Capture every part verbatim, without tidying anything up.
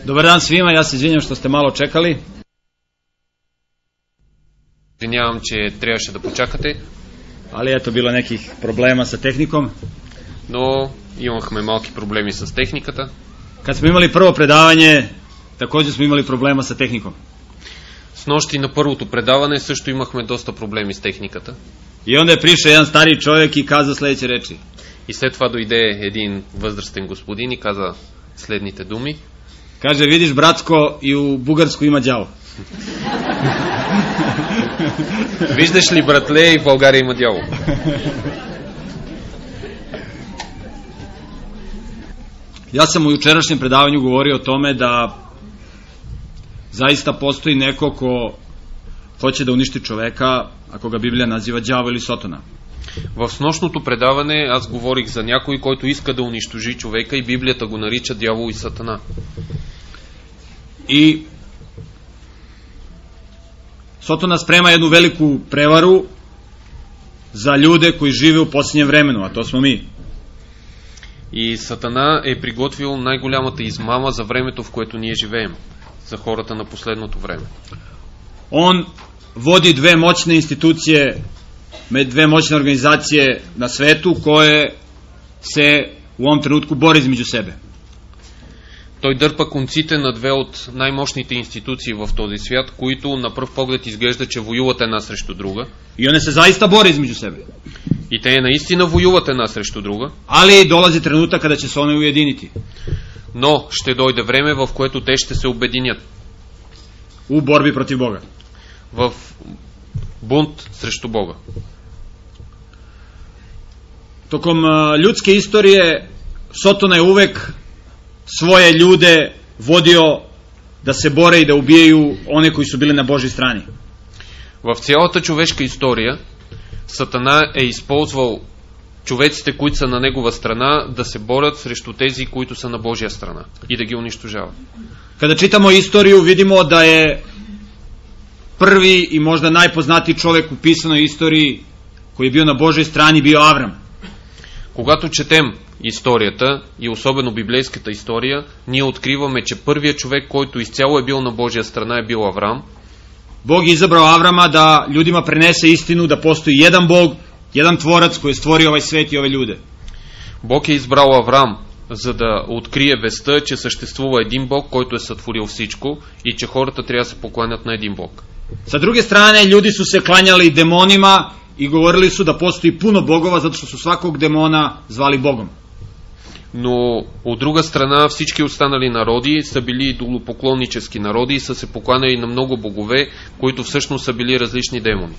Dobar dan svima, ja se izvinjam što ste malo čekali. Извинявам, че трябваше да почакате. Ali eto, bilo nekih problema sa tehnikom. Но имахме малки проблеми с техниката. Kad smo imali prvo predavanje, također smo imali problema sa tehnikom. С нощи на първото предаване също имахме доста проблеми с техниката. I onda je prišao jedan stariji čovjek i kazao sljedeće reči. И след това дойде един възрастен господин и каза следните думи. Kaže, vidiš bratsko, i u Bugarsku ima đavo. Виждаш ли, братле, и в България има дявол. Ja sam u jučerašnjem predavanju govorio o tome da zaista postoji neko ko hoće da uništi čoveka, ako ga Библия naziva đavo или сатана. В снощното предаване аз говорих за някой, който иска да унищожи човека и Библията го нарича дявол и сатана. I Sotona sprema jednu veliku prevaru za ljude koji žive u posljednjem vremenu, a to smo mi. И Сатана е приготвил най-голямата измама за времето, в което ние живеем, за хората на последното време. On vodi dve moćne institucije, dve moćne organizacije na svetu koje se u ovom trenutku bore između sebe. Той дърпа конците на две от най-мощните институции в този свят, които на пръв поглед изглежда, че воюват една срещу друга. I one se zaista bore između sebe. И те наистина воюват една срещу друга. Ali dolazi trenutak kada će se one ujediniti. Но ще дойде време, в което те ще се обединят. U borbi protiv Boga. В бунт срещу Бога. Tokom ljudske istorije Sotona je uvek svoje ljude vodio da se bore и да убijaju one koji su bili na Божій strani. В цялата човешка история Сатана е използвал човеците, които са на негова страна, да се борят срещу тези, които са на Божия страна и да ги унищожава. Kada čitamo istoriju, vidimo da je prvi i možda najpoznatiji čovjek u pisanoj istoriji koji je bio na Божій strani bio Аврам. Когато четем историята и особено библейската история, ние откриваме, че първият човек, който изцяло е бил на Божия страна, е бил Аврам. Bog je izabrao Avrama da ljudima prenese istinu da postoji jedan Bog, jedan tvorac koji je stvorio ovaj svet и ove ljude. Бог е избрал Аврам, за да открие вестта, че съществува един Бог, който е сътворил всичко и че хората трябва да се покланят на един Бог. Sa druge strane, ljudi su se klanjali demonima i govorili su da postoji puno bogova zato što su svakog demona zvali Bogom. Но от друга страна всички останали народи са били идолопоклоннически народи и са се покланяли на много богове, които всъщност са били различни демони.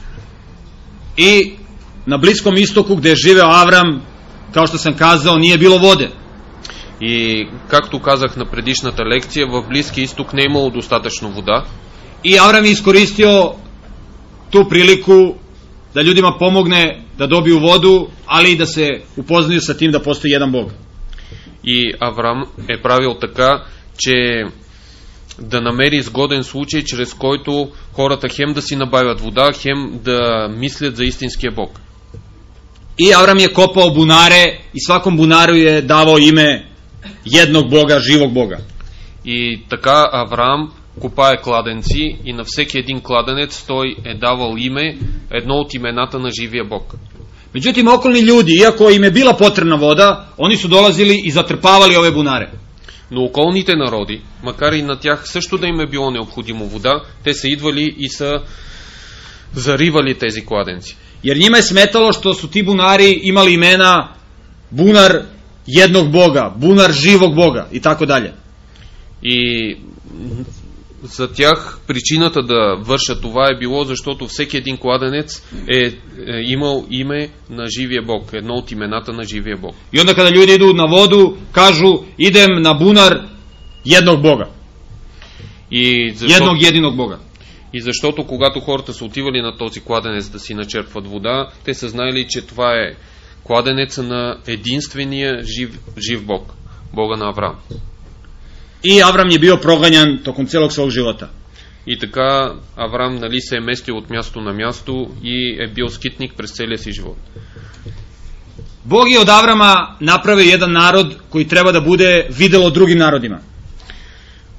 I na Bliskom istoku gde je živeo Avram, kao što sam kazao, nije bilo vode. И както казах на предишната лекция, в Близкия изток не е имало достатъчно вода. I Avram je iskoristio tu priliku da ljudima pomogne da dobiju vodu, ali i da se upoznaju sa tim da postoji jedan Bog. И Аврам е правил така, че да намери изгоден случай, чрез който хората хем да си набавят вода, хем да мислят за истинския Бог. I Avram je kopao bunare i svakom bunaru je davao ime jednog Boga, živog Boga. И така Авраам копае кладенци и на всеки един кладенец той е давал име, едно от имената на живия Бог. Međutim, okolni ljudi, iako im je bila potrebna voda, oni su dolazili i zatrpavali ove bunare. Но околните народи, макар и на тях също да им е било необходимо вода, те са идвали и са заривали тези кладенци. Jer njima je smetalo što su ti bunari imali imena bunar jednog Boga, bunar živog Boga i tako dalje. И за тях причината да вършат това е било, защото всеки един кладенец е, е имал име на живия Бог, едно от имената на живия Бог. I onda kada ljudi idu na vodu, kažu idem na bunar jednog Boga. И защото, Jednog jedinog Boga. и защото когато хората са отивали на този кладенец да си начерпват вода, те са знаели, че това е кладенеца на единствения жив, жив Бог, Бога на Авраам. I Avram je bio proganjan tokom celog svog života. И така Авраам, нали, се е местил от място на място и е бил скитник през целия си живот. Bog je od Avrama napravio jedan narod koji treba da bude videlo drugim narodima.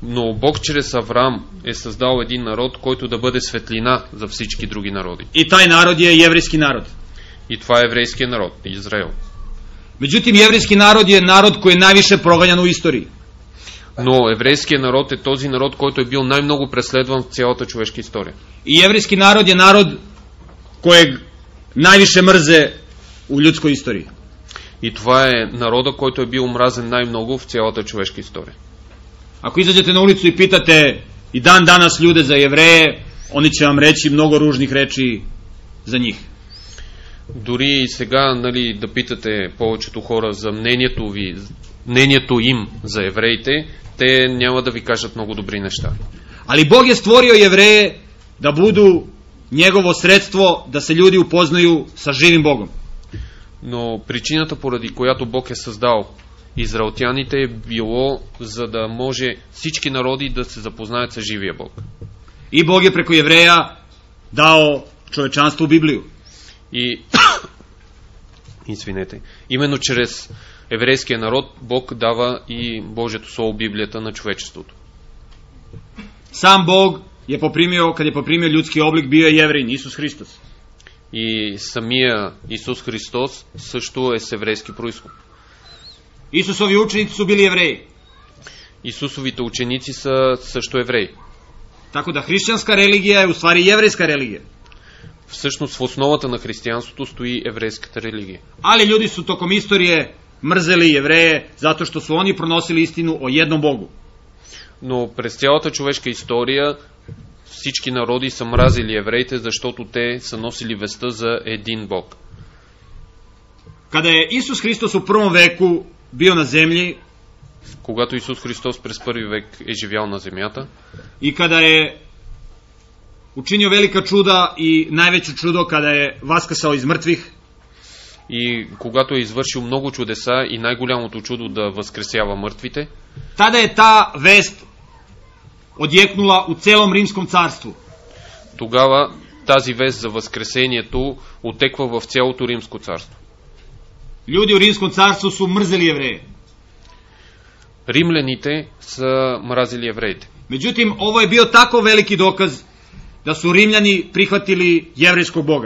Но Бог чрез Авраам е създал един народ, който да бъде светлина за всички други народи. I taj narod je jevrijski narod. И това е еврейския народ, Израел. Međutim, jevrijski narod je narod koji je najviše proganjan u istoriji. Но еврейският народ е този народ, който е бил най-много преследван в цялата човешка история. I jevrijski narod je narod kojeg najviše mrze u ljudskoj istoriji. И това е народа, който е бил мразен най-много в цялата човешка история. Ako izađete na ulicu i pitate i dan danas ljude za Jevreje, oni će vam reći mnogo ružnih reči za njih. Дори и сега, нали, да питате повечето хора за мнението ви, мнението им за евреите, те няма да ви кажат много добри неща. Ali Bog je stvorio Jevreje da budu njegovo sredstvo da se ljudi upoznaju sa živim Bogom. Но причината, поради която Бог е създал израелтяните, е било, за да може всички народи да се запознаят с живия Бог. I Bog je preko Jevreja dao čovečanstvu Bibliju. И, извинете, именно чрез еврейския народ Бог дава и Божието Слово, Библията, на човечеството. Sam Bog je poprimio, kad je poprimio ljudski oblik, bio je Jevrin, Isus Hristos. И самия Исус Христос също е с еврейски произход. Isusovi učenici su bili Jevreji. Исусовите ученици са също евреи. Tako da hrišćanska religija je u stvari jevrejska religija. Всъщност в основата на християнството стои еврейската религия. Ali ljudi su tokom istorije mrzeli Jevreje zato što su oni pronosili istinu o jednom Bogu. Но през цялата човешка история всички народи са мразили евреите, защото те са носили веста за един Бог. Kada je Isus Hristos u prvom veku bio na zemlji, Когато Исус Христос през първи век е живял на земята, i kada je učinio velika čuda i najveće čudo kada je vaskrsao iz mrtvih, и когато е извършил много чудеса и най-голямото чудо да възкресява мъртвите, tada je ta vest odjeknula u celom rimskom carstvu. тогава тази вест за възкресението отеква в цялото римско царство. Ljudi u rimskom carstvu su mrzeli Jevreje. Римляните са мразили евреите. Međutim, ovo je bio tako veliki dokaz da su Римljani prihvatili jevrejskog Boga.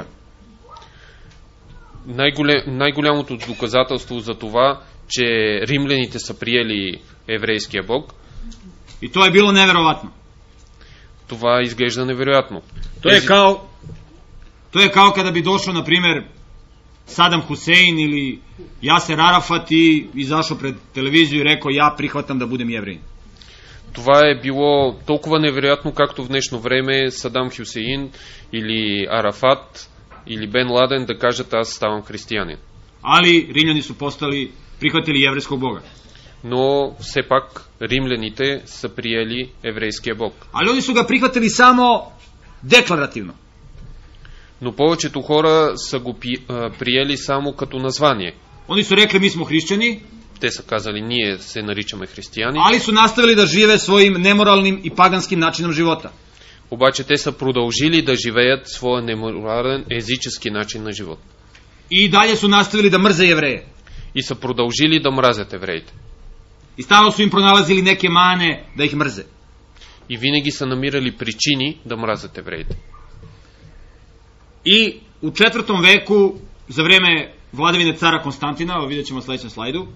Най-голем, най-голямото доказателство за това, че римляните са приели еврейския Бог, I to je bilo neverovatno. това изглежда невероятно. To je kao, to je kao kada bi došao, na primjer, Saddam Hussein ili Yasser Arafat i izašao pred televiziju i rekao ja prihvatam da budem Jevrej. Това е било толкова невероятно, както в днешно време Садам Хюсеин или Арафат или Бен Ладен да кажат аз ставам християнин. Ali Rimljani su postali, prihvatili jevrejskog Boga. Но все пак римляните са приели еврейския Бог. Ali oni su ga prihvatili samo deklarativno. Но повечето хора са го пи, а, приели само като название. Oni su rekli mi smo hrišćani, Те са казали ние се наричаме християни, ali su nastavili da žive svojim nemoralnim i paganskim načinom života. обаче те са продължили да живеят своя неморален езически начин на живот. I dalje su nastavili da mrze Jevreje. И са продължили да мразят евреите. I stalno su im pronalazili neke mane da ih mrze. И винаги са намирали причини да мразят евреите. I u četvrtom veku, za vreme vladavine cara Konstantina, ovo vidjet ćemo u sledećem slajdu,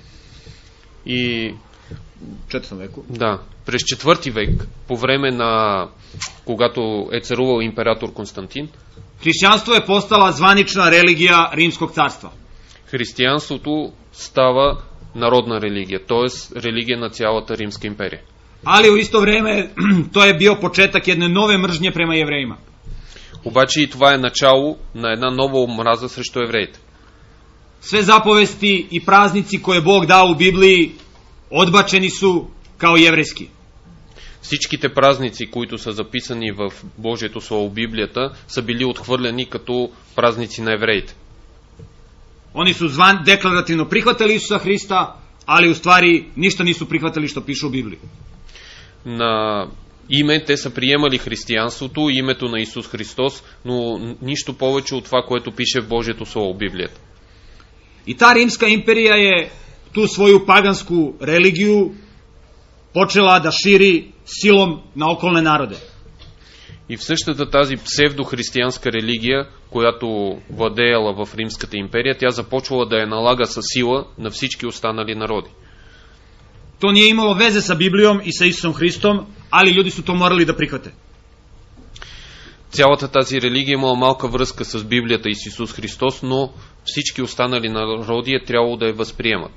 И u četvrtom veku, да, през четвърти век, по време на когато е царувал император Константин, hrišćanstvo je postala zvanična religija Rimskog carstva. християнството става народна религия, т.е. религия на цялата Римска империя. Ali u isto vreme to je bio početak jedne nove mržnje prema Jevrejima. Обаче и това е начало на една нова омраза срещу евреите. Sve zapovesti i praznici koje Bog dao u Bibliji odbačeni su kao jevrejski. Всичките празници, които са записани в Божието Слово, Библията, са били отхвърлени като празници на евреите. Oni su zvan deklarativno prihvatili Isusa Hrista, ali u stvari ništa nisu prihvatili što piše u Bibliji. На име те са приемали християнството, името на Исус Христос, но нищо повече от това, което пише в Божието Слово, Библията. I ta rimska imperija je tu svoju pagansku religiju počela da širi silom на околне народе. И в същата тази псевдохристиянска религия, която владеяла в Римската империя, тя започвала да я налага със сила на всички останали народи. То nije imalo veze sa Biblijom i sa Isusom Hristom, ali ljudi su to morali da prihvate. Цялата тази религия имала малка връзка с Библията и с Исус Христос, но всички останали народи е трябвало да я възприемат.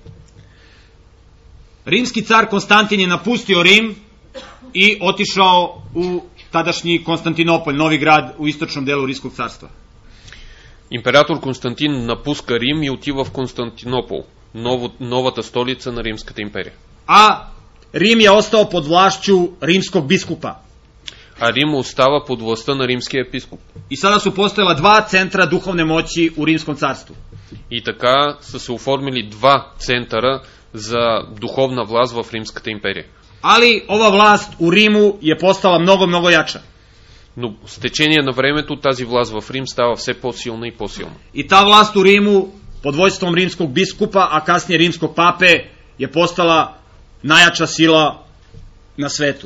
Римski car Konstantin je napustio Rim i otišao u tadašnji Konstantinopolj, novi grad u istočnom delu Rimskog carstva. Император Константин напуска Рим и отива в Константинопол, ново, новата столица на Римската империя. A Rim je ostao pod vlašću rimskog biskupa. А Рим остава под властта на римския епископ. I sada su postojala dva centra duhovne moći u Rimskom carstvu. И така са се оформили два центъра за духовна власт в Римската империя. Ali ova vlast u Rimu je postala mnogo, mnogo jača. Но с течение на времето тази власт в Рим става все по-силна и по-силна. I ta vlast u Rimu pod vojstvom rimskog biskupa, a kasnije rimskog pape, je postala najjača sila na svetu.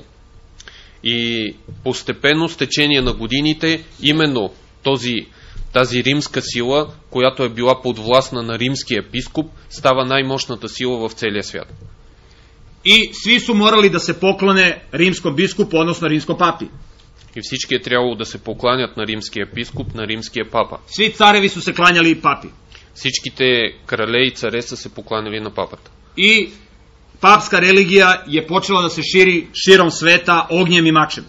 И постепенно с течение на годините именно този, тази римска сила, която е била подвластна на римския епископ, става най-мощната сила в целия свят. I svi su morali da se poklone rimskom biskupu, odnosno rimskom papi. И всички е трябвало да се покланят на римския епископ, на римския папа. Svi carevi su se klanjali papi. Всичките крале и царе са се покланили на папата. I papska religija je počela da se širi širom sveta ognjem i mačem.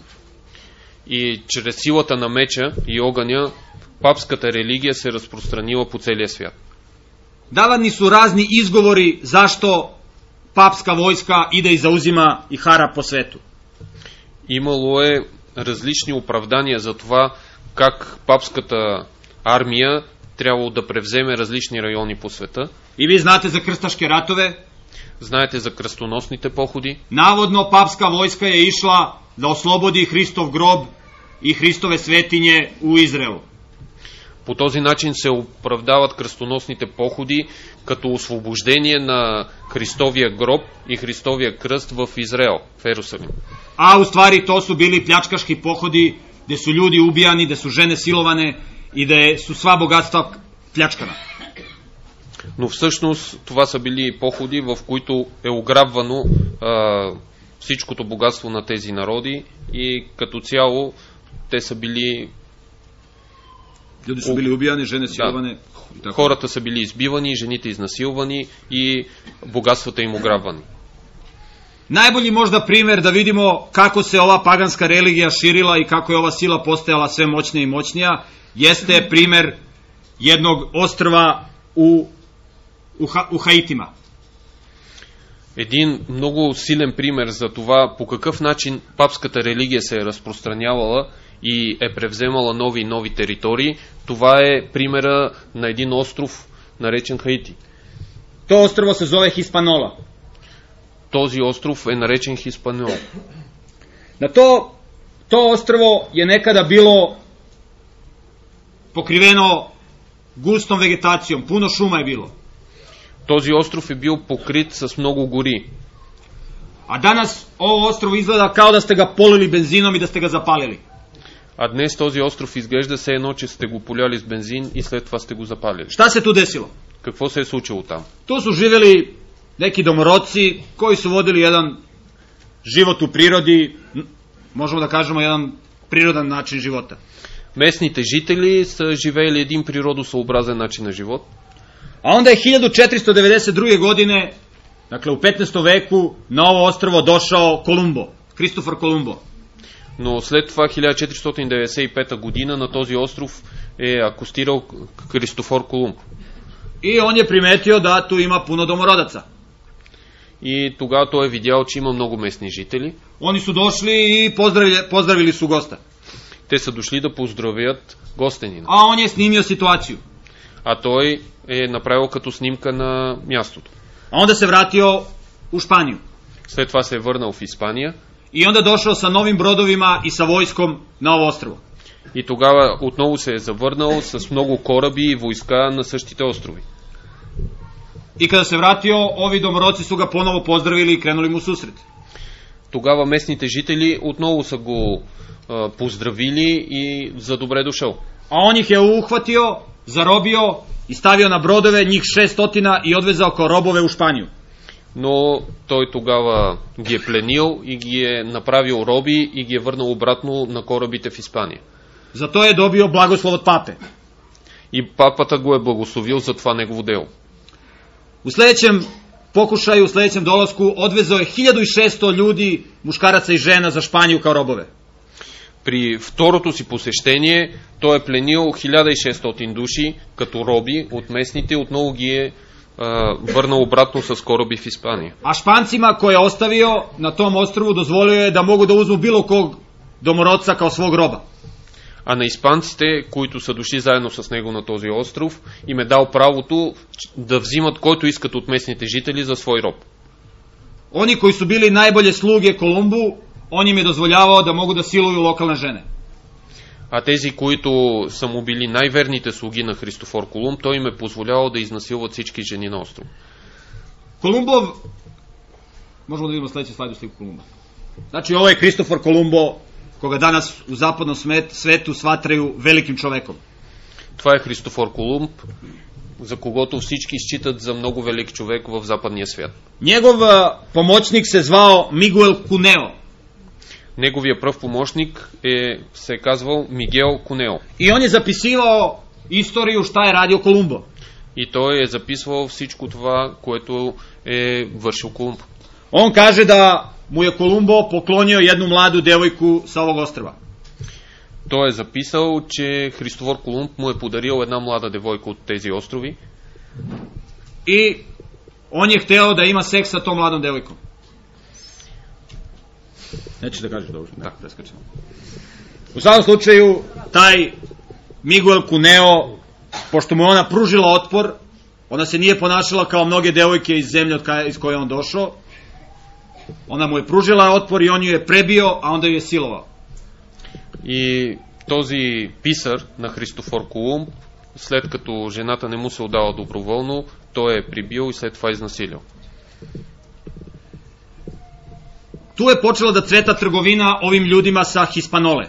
И чрез силата на меча и огъня, папската религия се разпространила по целия свят. Davani su razni izgovori zašto papska vojska ide i zauzima i hara po svetu. Имало е различни оправдания за това как папската армия трябвало да превземе различни райони по света. I vi znate za krstaške ratove. Знаете за кръстоносните походи. Navodno papska vojska je išla da oslobodi Hristov grob i Hristove svetinje u Izraelu. По този начин се оправдават кръстоносните походи като освобождение на Христовия гроб и Христовия кръст в Израел, в Ерусалим. A u stvari to su bili pljačkaški pohodi gde su ljudi ubijani, gde su žene silovane и да su sva bogatstva pljačkana. Но всъщност това са били походи, в които е ограбвано а, всичкото богатство на тези народи и като цяло те са били... Ljudi su bili ubijani, žene silovane. Да, хората са били избивани, жените изнасилвани и богатствата им ограбвани. Najbolji možda primjer da vidimo kako se ova paganska religija širila i kako je ova sila postajala sve moćnija i moćnija, jeste primjer jednog ostrva u, u, ha, u Haitima. Един много силен пример за това по какъв начин папската религия се е разпространявала и е превземала нови и нови територии, това е примера на един остров, наречен Хаити. To ostrvo se zove Hispaniola. Този остров е наречен Хиспаниола. Na to, to ostrvo je nekada bilo pokriveno gustom vegetacijom, puno šuma je bilo. Този остров е бил покрит с много гори. A danas ovo ostrvo izgleda kao da ste ga polili benzinom i da ste ga zapalili. А днес този остров изглежда се едно, че сте го поляли с бензин и след това сте го запалили. Šta se tu desilo? Какво се е случило там? Tu su živjeli neki domorodci koji su vodili jedan život u prirodi, možemo da kažemo jedan prirodan način života. Местните жители са живеели един природосъобразен начин на живот. A onda je hiljadu četiristo devedeset druge. godine, dakle u petnaestom veku, na ovo ostrvo došao Kolumbo, Kristofor Kolumbo. Но след това хиляда четиристотин деветдесет и пета година на този остров е акостирал Кристофор Колумб. I on je primetio da tu ima puno domorodaca. И тогава той е видял, че има много местни жители. Oni su došli i pozdravili, pozdravili su gosta. Те са дошли да поздравят гостенина. A on je snimio situaciju. А той е направил като снимка на мястото. A onda se vratio u Španiju. След това се е върнал в Испания. I onda došao sa novim brodovima i sa vojskom na ovo ostrvo. И тогава отново се е завърнал с много кораби и войска на същите острови. I kada se vratio, ovi domorodci su ga ponovo pozdravili i krenuli mu susret. тогава местните жители отново са го а, поздравили и за добре дошъл. A on ih je uhvatio, zarobio i stavio na brodove, njih šestotina, i odvezao kao robove u Španiju. Но той тогава ги е пленил и ги е направил роби и ги е върнал обратно на корабите в Испания. Za to je dobio blagoslov od pape. И папата го е благословил за това негово дело. U sljedećem pokušaju, u sljedećem dolasku, odvezao je hiljadu i šesto ljudi, muškaraca i žena, za Španiju kao robove. При второто си посещение той е пленил хиляда и шестстотин души като роби от местните, отново ги е а, върнал обратно с кораби в Испания. A Špancima koje je ostavio na tom ostrvu dozvolio je da mogu da uzmu bilo kog domorodca kao svog roba. А на испанците, които са дошли заедно с него на този остров, им е дал правото да взимат който искат от местните жители за свой роб. Oni koji su bili najbolje sluge Kolumbu, on im je dozvoljavao da mogu da siluju lokalne žene. А тези, които са му били най-верните слуги на Христофор Колумб, той им е позволявал да изнасилват всички жени на остров. Kolumbov, možemo da vidimo sljedeći slajd u sliku Kolumba. Znači, ovo je Kristofor Kolumbo, koga danas u zapadnom svetu smatraju velikim čovekom. Това е Христофор Колумб, за когото всички считат за много велик човек в западния свят. Njegov pomoćnik se zvao Miguel Cuneo. Неговия пръв помощник е, се е казвал Мигел Кунео. I on je zapisivao istoriju šta je radio Kolumbo. И той е записвал всичко това, което е вършил Колумб. On kaže da mu je Kolumbo poklonio jednu mladu devojku sa ovog ostrva. Той е записал, че Христофор Колумб му е подарил една млада девойка от тези острови. I on je hteo da ima seks sa tom mladom devojkom. Nećeš da kažeš dobro? Da, da skačemo. U svakom slučaju, taj Miguel Cuneo, pošto mu je ona pružila otpor, ona se nije ponašala kao mnoge devojke iz zemlje iz koje on došao. Ona mu je pružila otpor i on ju je prebio, a onda ju je silovao. И този писар на Христофор Колумб, след като жената не му се отдала доброволно, той е прибил и след това изнасилил. Tu je počela da cveta trgovina ovim ljudima sa Hispanole.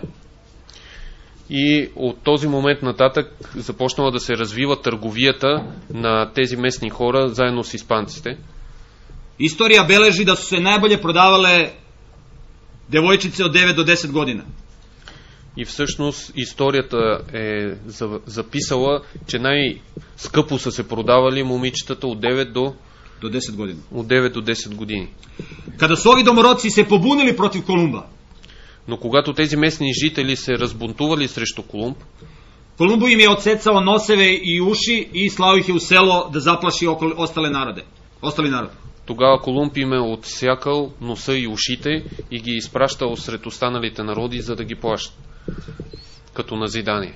И от този момент нататък започнала да се развива търговията на тези местни хора заедно с испанците. Istorija beleži da su se najbolje prodavale devojčice od девет до десет година. И всъщност историята е записала, че най-скъпо са се продавали момичетата от девет до до десет години. От девет до десет години. Kada su ovi domorodci se pobunili protiv Kolumba, но когато тези местни жители се разбунтували срещу Колумб, Kolumbu im je odsecao noseve i uši i slao ih je u selo da zaplaši ostale narode, ostali narod. Тогава Колумб им е отсякал носа и ушите и ги изпращал сред останалите народи, за да ги плашат, като назидание.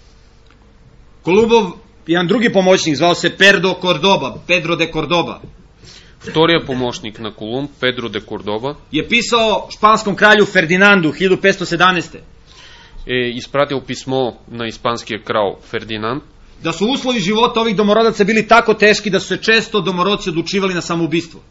Kolumbov jedan drugi pomoćnik zvao se Pedro Cordoba, Pedro de Cordoba. Втория помощник на Колумб, Педро де Кордоба, je pisao španskom kralju Ferdinandu hiljadu petsto sedamnaeste. е изпратил писмо на испанския крал Фердинанд, da su uslovi života ovih domorodaca bili tako teški da su se često domorodci odlučivali na samoubistvo.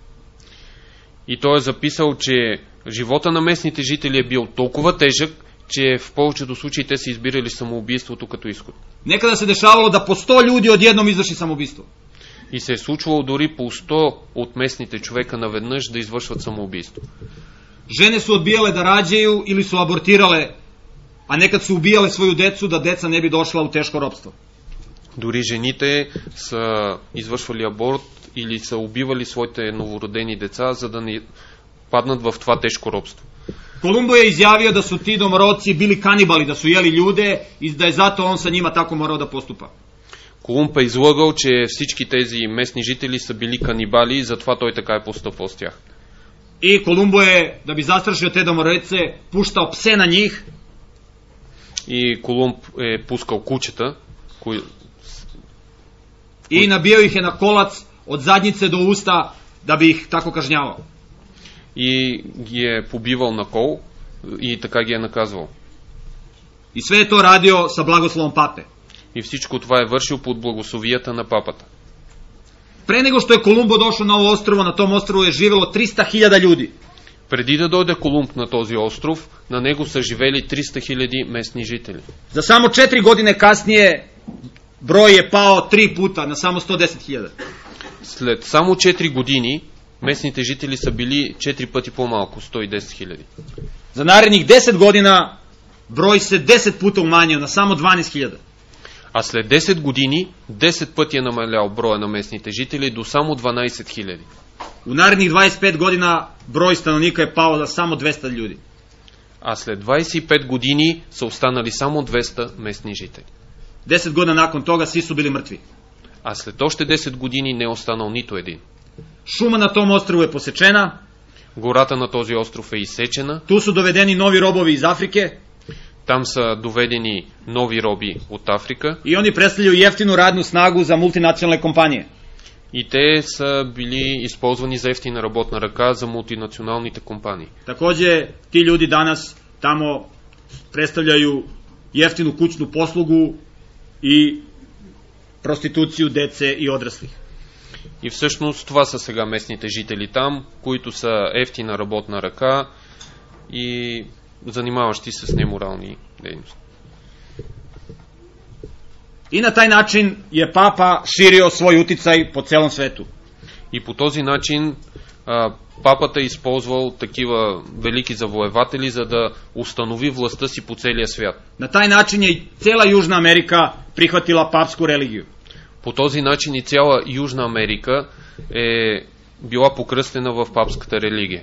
И той е записал, че живота на местните жители е бил толкова тежък, че в повечето случаи те са избирали самоубийството като изход. Nekada se dešavalo da po sto ljudi odjednom izvrši samoubistvo. И се е случвало дори по сто от местните човека наведнъж да извършват самоубийство. Žene su odbijale da rađaju ili su abortirale, a nekad su ubijale svoju decu da deca ne bi došla u teško ropstvo. Дори жените са извършвали аборт или са убивали своите новородени деца, за да не паднат в това тежко робство. Kolumbo je izjavio da su ti domorodci bili kanibali, da su jeli ljude i da je zato on sa njima tako morao da postupa. Колумб е излагал, че всички тези местни жители са били канибали и затова той така е постъпвал с тях. I Kolumbo je, da bi zastrašio te domorodce, puštao pse na njih. И Колумб е пускал кучета, кои... i nabijao ih je na kolac od zadnjice do usta da bi ih tako kažnjavao. И ги е побивал на кол и така ги е наказвал. I sve je to radio sa blagoslovom pape. И всичко това е вършил под благословията на папата. Pre nego što je Kolumbo došao na ovo ostrvo, na tom ostrvu je živelo triста hiljada ljudi. Преди да дойде Колумб на този остров, на него са живели триста хиляди местни жители. За само четири godine kasnije broj je pao tri puta na samo sto deset hiljada. След само четири години местните жители са били четири пъти по-малко, сто и десет хиляди. За narednih deset godina broj se deset puta umanjio na samo dvanaest hiljada. А след десет години десет пъти е намалял броя на местните жители до само дванадесет хиляди. U narednih dvadeset pet godina broj stanovnika je pao za samo dvesta ljudi. А след двадесет и пет години са останали само двеста местни жители. deset godina nakon toga svi su bili mrtvi. А след още десет години не е останал нито един. Šuma na tom ostrvu je posečena. Гората на този остров е изсечена. Tu su dovedeni novi robovi iz Afrike. Там са доведени нови роби от Африка. I oni predstavljaju jeftinu radnu snagu za multinacionalne kompanije. И те са били използвани за ефтина работна ръка за мултинационалните компании. Takođe, ti ljudi danas tamo predstavljaju jeftinu kućnu poslugu i prostituciju dece i odraslih. И всъщност това са сега местните жители там, които са ефтина работна ръка и занимаващи се с неморални дейности. I na taj način je papa širio svoj uticaj po celom svetu. И по този начин а, папата е използвал такива велики завоеватели, за да установи властта си по целия свят. Na taj način je i cela Južna Amerika prihvatila papsku religiju. По този начин и цяла Южна Америка е била покръстена в папската религия.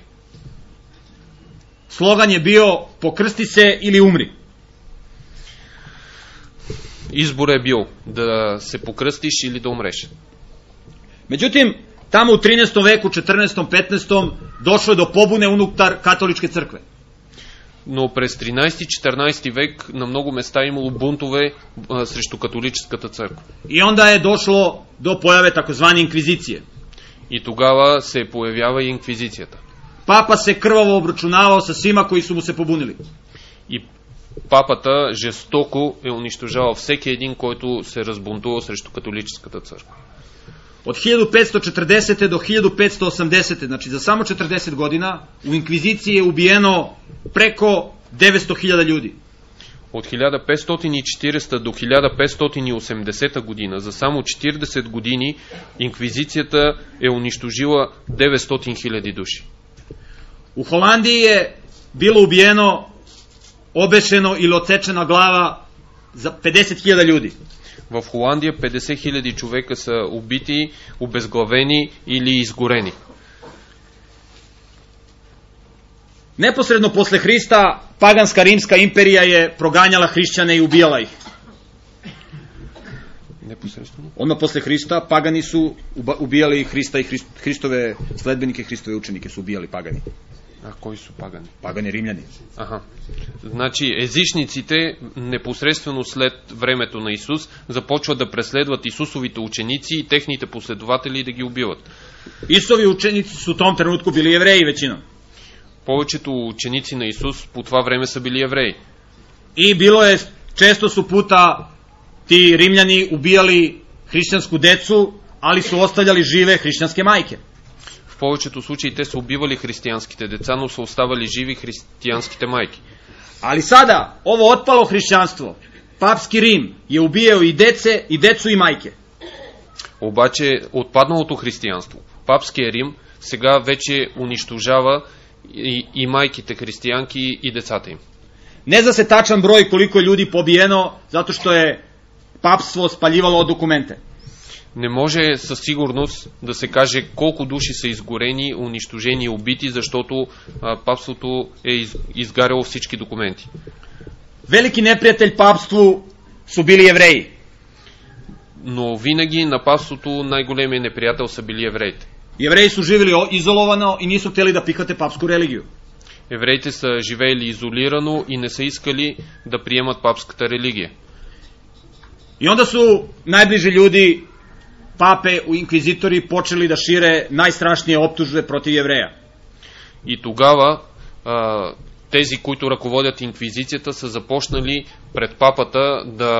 Slogan je bio pokrsti se ili umri. Избор е бил да се покръстиш или да умреш. Međutim, tamo u trinaestom veku, četrnaestom, petnaestom došlo je do pobune unutar katoličke crkve. Но през тринадесети-четирнадесети век на много места е имало бунтове а, срещу католическата църква. I onda je došlo do pojave takozvane inkvizicije. И тогава се появява и инквизицията. Papa se krvavo obračunavao sa svima koji su mu se pobunili. И папата жестоко е унищожавал всеки един, който се разбунтува срещу католическата църква. Od hiljadu petsto četrdesete do hiljadu petsto osamdesete, znači za samo četrdeset godina, u inkviziciji je ubijeno preko devetsto hiljada ljudi. От хиляда петстотин и четиридесета до хиляда петстотин и осемдесета година, за само четиридесет години, инквизицията е унищожила деветстотин хиляди души. U Holandiji je bilo ubijeno, obešeno ili odsečena glava za pedeset hiljada ljudi. В Холандия петдесет хиляди човека са убити, обезглавени или изгорени. Neposredno posle Hrista, paganska rimska imperija je proganjala hrišćane i ubijala ih. Neposredno? Odmah posle Hrista, pagani su ubijali Hrista i Hristove sledbenike, Hristove učenike su ubijali pagani. А кои са пагани? Пагани римляни. Аха. Значи езичниците непосредствено след времето на Исус започват да преследват Исусовите ученици и техните последователи и да ги убиват. Исусови ученици su u tom trenutku bili jevreji većinom. Повечето ученици на Исус по това време са били евреи. I bilo je, često su puta ti rimljani ubijali hrišćansku decu, ali su ostavljali žive hrišćanske majke. В повечето случаи те са убивали християнските деца, но са оставали живи християнските майки. Ali sada, ovo otpalo hrišćanstvo, papski Rim je ubijao i dece, и decu и майke. Обаче отпадналото християнство, папския Рим, сега вече унищожава и, и майките християнки и децата им. Ne zna se tačan broj koliko je ljudi pobijeno, zato što je papstvo spaljivalo dokumente. Не може със сигурност да се каже колко души са изгорени, унищожени и убити, защото а, папството е из, изгаряло всички документи. Veliki neprijatelj papstvu su bili jevreji. Но винаги на папството най-големият неприятел са били евреите. Jevreji su živjeli izolovano i nisu htjeli da prihvate papsku religiju. Евреите са живеели изолирано и не са искали да приемат папската религия. I onda su najbliži ljudi pape u inkvizitori počeli da šire najstrašnije optužbe protiv jevreja. И тогава а, тези, които ръководят инквизицията, са започнали пред папата да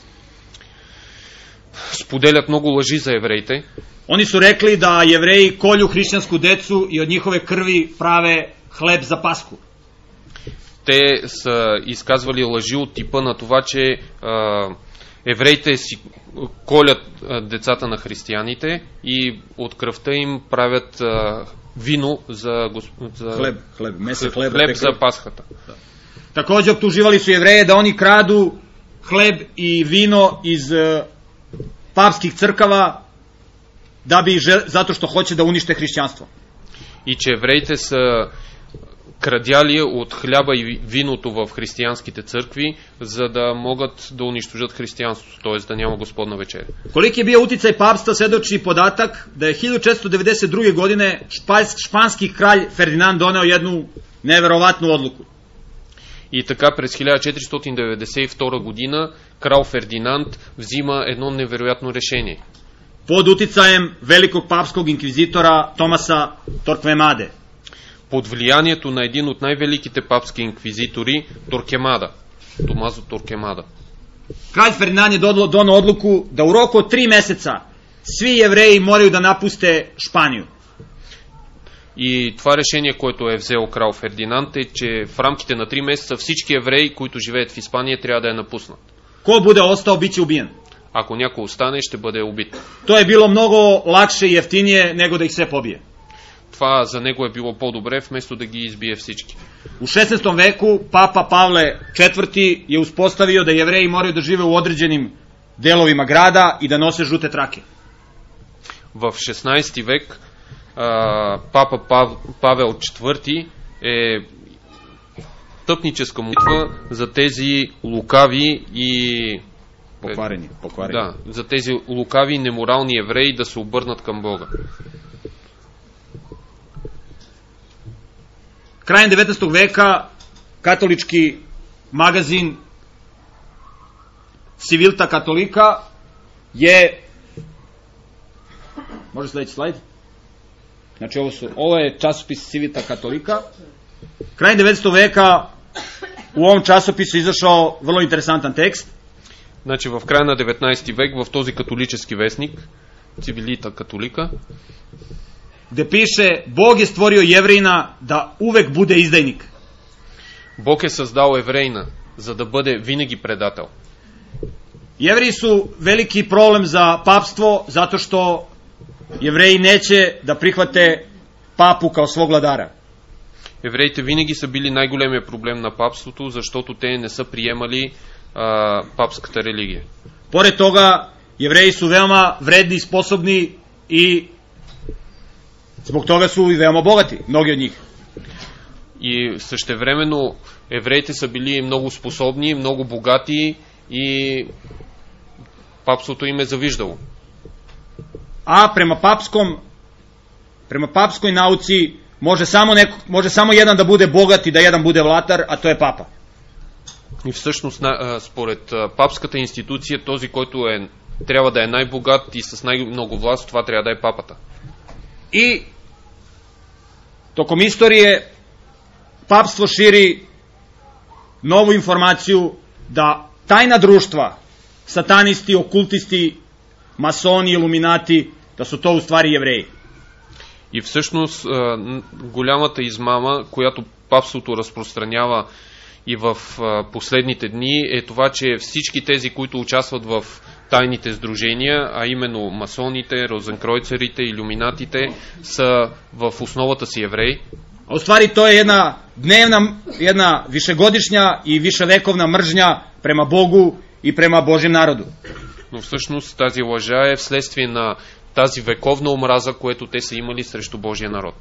споделят много лъжи за евреите. Oni su rekli da jevreji kolju hrišćansku decu i od njihove krvi prave hleb za Pasku. Те са изказвали лъжи от типа на това, че а, евреите си колят а, децата на християните и от кръвта им правят а, вино за, за Хлеб, хлеб, меса хлеба, хлеб за Пасхата. Da. Također optuživali su Jevreje da oni kradu hleb i vino iz uh, papskih crkava da bi žel, zato što hoće da unište hrišćanstvo. И че евреите са крадяли от хляба и виното в християнските църкви, за да могат да унищожат християнството, т.е. да няма Господна вечеря. Koliki je bio uticaj papstva svedoči podatak da je hiljadu četiristo devedeset druge. godine španski kralj Ferdinand doneo jednu neverovatnu odluku. И така през хиляда четиристотин деветдесет и втора година крал Фердинанд взима едно невероятно решение. Pod uticajem velikog papskog inkvizitora Tomasa Torquemade. Под влиянието на един от най-великите папски инквизитори, Торкемада, Томазо Торкемада. Kralj Ferdinand je doneo odluku da u roku od tri meseca svi Jevreji moraju da napuste Španiju. И това решение, което е взел крал Фердинанд, е, че в рамките на три месеца всички евреи, които живеят в Испания, трябва да я напуснат. Ko bude ostao, bit će ubijen. Ако някой остане, ще бъде убит. To je bilo mnogo lakše i jeftinije nego da ih sve pobije. Това за него е било по-добре, вместо да ги избие всички. U šesnaestom veku Papa Pavle četvrti. je uspostavio da Jevreji moraju da žive u određenim delovima grada i da nose žute trake. В шестнадесети век а, папа Пав, Павел четвърти е тъпническа молитва за тези лукави и Pokvareni, pokvareni. да, за тези лукави неморални евреи да се обърнат към Бога. Krajem devetnaestog veka katolički magazin Civilta Katolika je, može sledeći slajd? Znači ovo, su, ovo je časopis Civilta Katolika. Krajem devetnaestog veka u ovom časopisu izašao vrlo interesantan tekst. Значи в края на деветнадесети век в този католически вестник Цивилита Католика, gde piše Bog je stvorio Jevrejina da uvek bude izdajnik. Бог е създал еврейна, за да бъде винаги предател. Jevreji su veliki problem za papstvo zato što Jevreji neće da prihvate papu kao svog vladara. Евреите винаги са били най-големия проблем на папството, защото те не са приемали а, папската религия. Pored toga, Jevreji su veoma vredni, sposobni i zbog toga su i veoma bogati, mnogi od njih. И същевременно евреите са били много способни, много богати и папството им е завиждало. A prema papskom prema papskoj nauci može samo neko, može samo jedan da bude bogat i da jedan bude vlatar, a to je papa. И всъщност според папската институция този, който е трябва да е най-богат и с най-много власт, това трябва да е папата. I tokom istorije papstvo širi novu informaciju da tajna društva, satanisti, okultisti, masoni, iluminati, da su to u stvari Jevreji. И всъщност голямата измама, която папството разпространява и в последните дни, е това, че всички тези, които участват в тайните сдружения, а именно масоните, розенкройцерите, илюминатите, са в основата си евреи. A u stvari to je jedna dnevna, jedna višegodišnja i viševekovna mržnja prema Bogu i prema Božjem narodu. Но всъщност тази лъжа е вследствие на тази вековна омраза, което те са имали срещу Божия народ.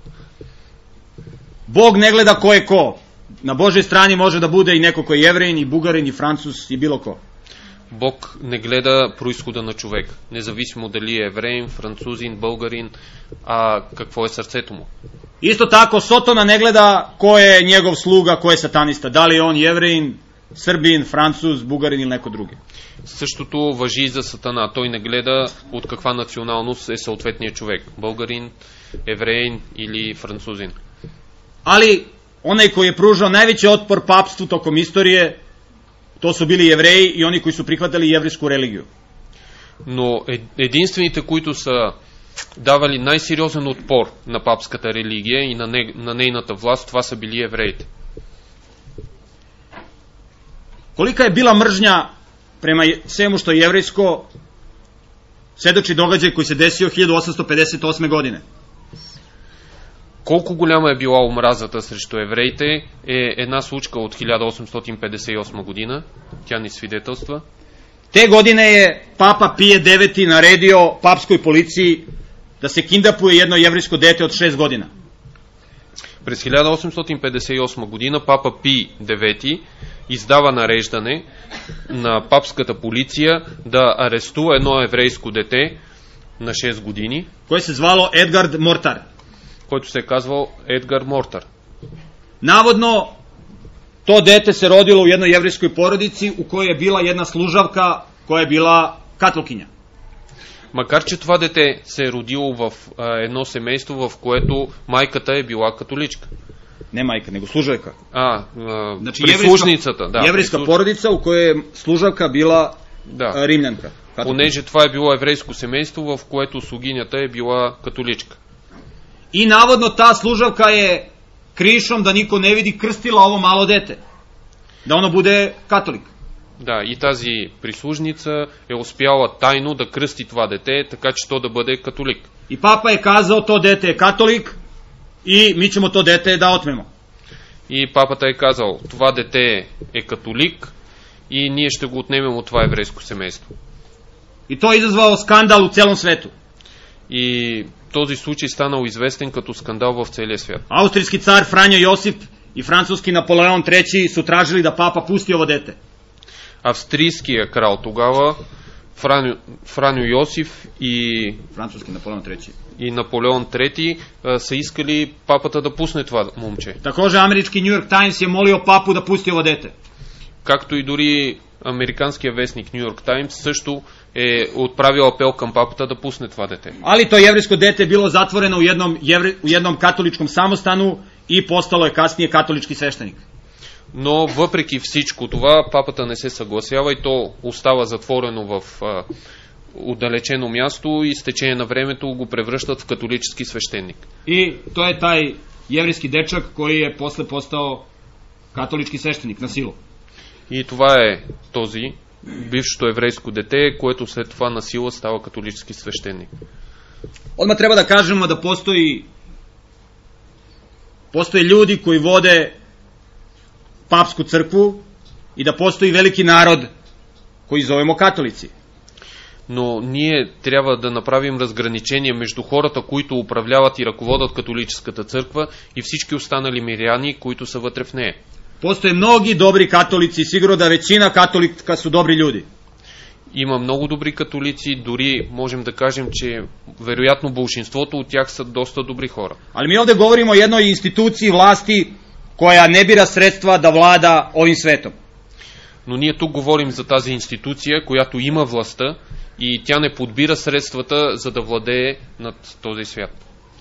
Bog ne gleda ko je ko. Na Božoj strani može da bude i neko ko je Jevrein, i Bugarin, i Francus, i bilo ko. Бог не гледа произхода на човек, независимо дали е евреин, французин, българин, а какво е сърцето му. Isto tako, Sotona ne gleda ko je njegov sluga, ko je satanista. Da li je on Jevrein, Srbin, Francuz, Bugarin ili neko drugi. Същото важи и за Сатана. Той не гледа от каква националност е съответният човек. Българин, евреин или французин. Ali onaj koji je pružao najveći otpor papstvu tokom istorije, to su bili Jevreji i oni koji su prihvatali jevrijsku religiju. Но единствените, които са давали най-сериозен отпор на папската религия и на, не, на нейната власт, това са били евреите. Kolika je bila mržnja prema svemu što je jevrejsko, svedoči događaj koji se desio hiljadu osamsto pedeset osme godine. Колко голяма е била омразата срещу евреите е една случка от хиляда осемстотин петдесет и осма година. Тя ни свидетелства. Te godine je Papa Pije deveti naredio papskoj policiji da se kindapuje jedno jevrejsko dete od šest godina. През хиляда осемстотин петдесет и осма година папа Пий девети издава нареждане на папската полиция да арестува едно еврейско дете на шест години, koje se zvalo Edgard Mortar. който се е казвал Едгар Мортар. Navodno, to dete se rodilo u jednoj jevrejskoj porodici u kojoj je bila jedna služavka koja je bila katolkinja. Макар че това дете се е родило в а, едно семейство, в което майката е била католичка. Ne majka, nego služavka. А, а Znači, прислужницата, да. Еврейска прислуж... porodica u kojoj je služavka bila да. a, rimljanka. Понеже това е било еврейско семейство, в което слугинята е била католичка. I navodno ta služavka je krišom, da niko ne vidi, krstila ovo malo dete. Da ono bude katolik. Да, и тази прислужница е успяла тайно да кръсти това дете, така че то да бъде католик. I papa je kazao to dete je katolik i mi ćemo to dete da otmemo. И папата е казал, това дете е католик и ние ще го отнемем от това еврейско семейство. I to je izazvao skandal u celom svetu. И този случай станал известен като скандал в целия свят. Austrijski car Franjo Josip i francuski Napoleon treći su tražili da papa pusti ovo dete. Австрийския крал тогава, Франю, Франю Йосиф и, Francuski Napoleon treći. и Наполеон трети а, са искали папата да пусне това момче. Takođe američki New York Times je molio papu da pusti ovo dete. Както и дори американския вестник Ню Йорк Таймс също е отправил апел към папата да пусне това дете. Ali to jevrejsko dete je bilo zatvoreno u jednom, jevre, u jednom katoličkom samostanu i postalo je kasnije katolički sveštenik. Но въпреки всичко това, папата не се съгласява и то остава затворено в а, отдалечено място и с течение на времето го превръщат в католически свещеник. I to je taj jevrejski dečak koji je posle postao katolički sveštenik na silu. И това е този бившето еврейско дете, което след това на сила става католически свещеник. Odmah treba da kažemo da postoji postoje ljudi koji vode papsku crkvu i da postoji veliki narod koji zovemo katolici. Но ние трябва да направим разграничение между хората, които управляват и ръководят католическата църква и всички останали миряни, които са вътре в нея. Postoje mnogi dobri katolici, sigurno da većina katolika su dobri ljudi. Има много добри католици, дори можем да кажем, че вероятно большинството от тях са доста добри хора. Ali mi ovde govorimo o jednoj instituciji vlasti koja ne bira sredstva da vlada ovim svetom. Но ние тук говорим за тази институция, която има властта и тя не подбира средствата, за да владее над този свят.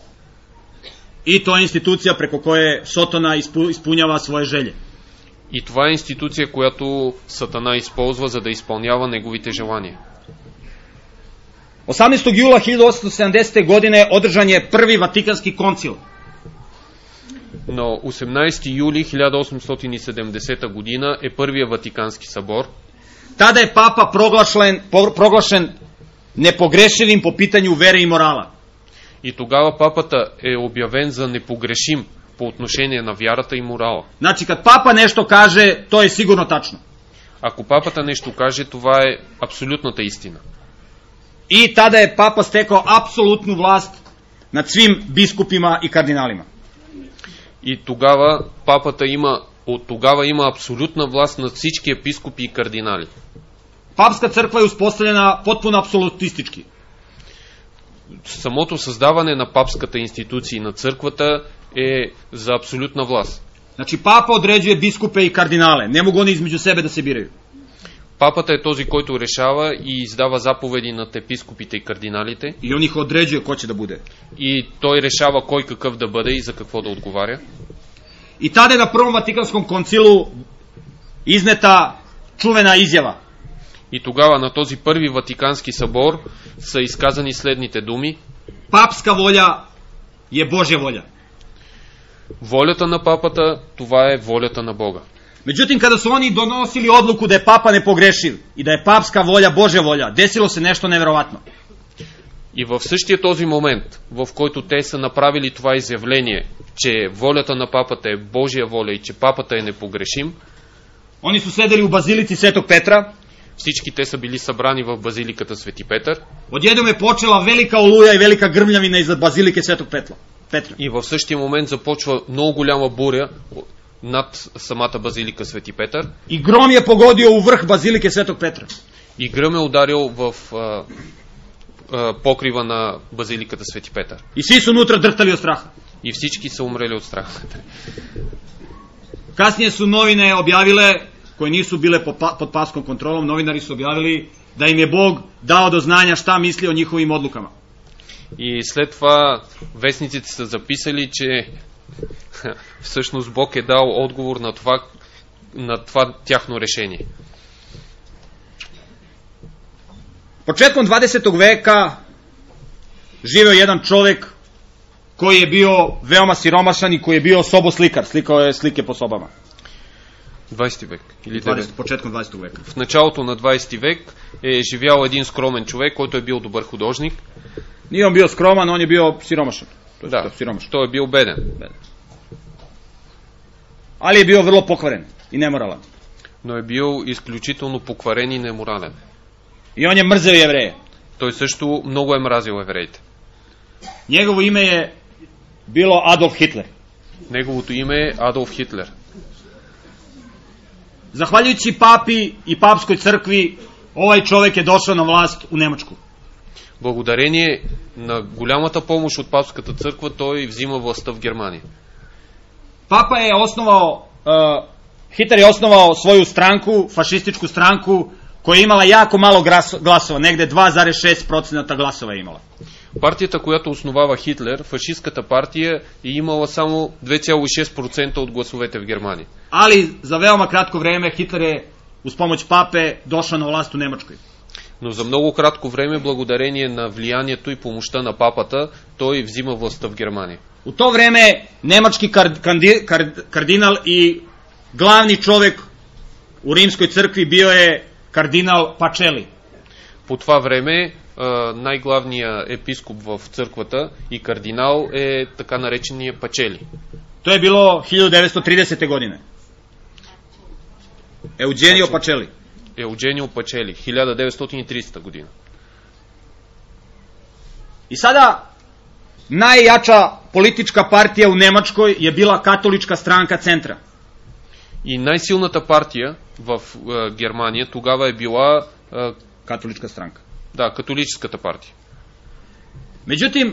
I to je institucija preko koje Sotona ispunjava svoje želje. И това е институция, която Сатана използва, за да изпълнява неговите желания. osamnaestog jula hiljadu osamsto sedamdesete. godine održan je prvi Vatikanski koncil. На осемнадесети юли хиляда осемстотин и седемдесета година е първия Ватикански събор. Tada je papa proglašen, proglašen nepogrešivim po pitanju vere i morala. И тогава папата е обявен за непогрешим по отношение на вярата и морала. Znači, kad papa nešto kaže, to je sigurno tačno. Ако папата нещо каже, това е абсолютната истина. I tada je papa stekao apsolutnu vlast nad svim biskupima i kardinalima. И тогава папата има, от тогава има абсолютна власт над всички епископи и кардинали. Papska crkva je uspostavljena potpuno apsolutistički. Самото създаване на папската институция и на църквата е за абсолютна власт. Znači, papa određuje biskupe i kardinale. Ne mogu oni između sebe da se biraju. Папата е този, който решава и издава заповеди над епископите и кардиналите. I on ih određuje ko će da bude. И той решава кой какъв да бъде и за какво да отговаря. I tada je na prvom Vatikanskom koncilu izneta čuvena izjava. И тогава на този първи Ватикански събор са изказани следните думи. Папска воля je Божja volja. Волята на папата, това е волята на Бога. Međutim, kada su oni donosili odluku da je papa nepogrešiv i da je papska volja Božja volja, desilo se nešto neverovatno. И в същия този момент, в който те са направили това изявление, че волята на папата е Божия воля и че папата е непогрешим, Oni su sedeli u bazilici Svetog Petra. Всички те са били събрани в базиликата Свети Петър. Odjednom je počela velika oluja i velika grmljavina iznad bazilike Svetog Petra. И в същия момент започва много голяма буря над самата базилика Свети Петър. I grom je pogodio u vrh bazilike Svetog Petra. И гръм е ударил в а, а, покрива на базиликата Свети Петър. I svi su unutra drhtali od straha. И всички са умрели от страх. Kasnije su novine objavile, koje nisu bile pod, pa, pod paskom kontrolom, novinari su objavili da im je Bog dao do znanja šta misli o njihovim odlukama. И след това вестниците са записали, че всъщност Бог е дал отговор на това, на това тяхно решение. Početkom dvadesetog veka živeo jedan čovek koji je bio veoma siromašan i koji je bio soboslikar, slikao je slike po sobama. двадесети век. Или dvadeset, početkom dvadesetog veka. В началото на двадесети век е живял един скромен човек, който е бил добър художник. Nije on bio skroman, on je bio siromašan. Да, siromašan. той е бил беден. beden. Ali je bio vrlo pokvaren i nemoralan. Но е бил изключително покварен и неморален. I on je mrzeo Jevreje. Той също много е мразил евреите. Njegovo ime je bilo Adolf Hitler. Неговото име е Адолф Хитлер. Zahvaljujući papi i papskoj crkvi, ovaj čovek je došao na vlast u Nemačku. Благодарение на голямата помощ от папската църква, той взима властта в Германия. Papa je osnovao, uh, Hitler je osnovao svoju stranku, fašističku stranku, koja je imala jako malo glasova, negde dva zarez šest procenta glasova je imala. Партията, която основава Хитлер, фашистката партия, е имала само две цяло и шест процента от гласовете в Германия. Ali za veoma kratko vreme Hitler je uz pomoć pape došao na vlast u Nemačkoj. Но за много кратко време, благодарение на влиянието и помощта на папата, той взима властта в Германия. U to vreme nemački kard, kandi, kard, kardinal i glavni čovek u rimskoj crkvi bio je kardinal Pacelli. По това време най-главният епископ в църквата и кардинал е така наречения Пачели. To je bilo hiljadu devetsto tridesete godine. Eugenio Pacelli. Eugenio Pacelli, хиляда деветстотин и тридесета година. I sada najjača politička partija u Nemačkoj je bila katolička stranka centra. И най-силната партия в е, Германия тогава е била е, Katolička stranka. да, католическата партия. Međutim,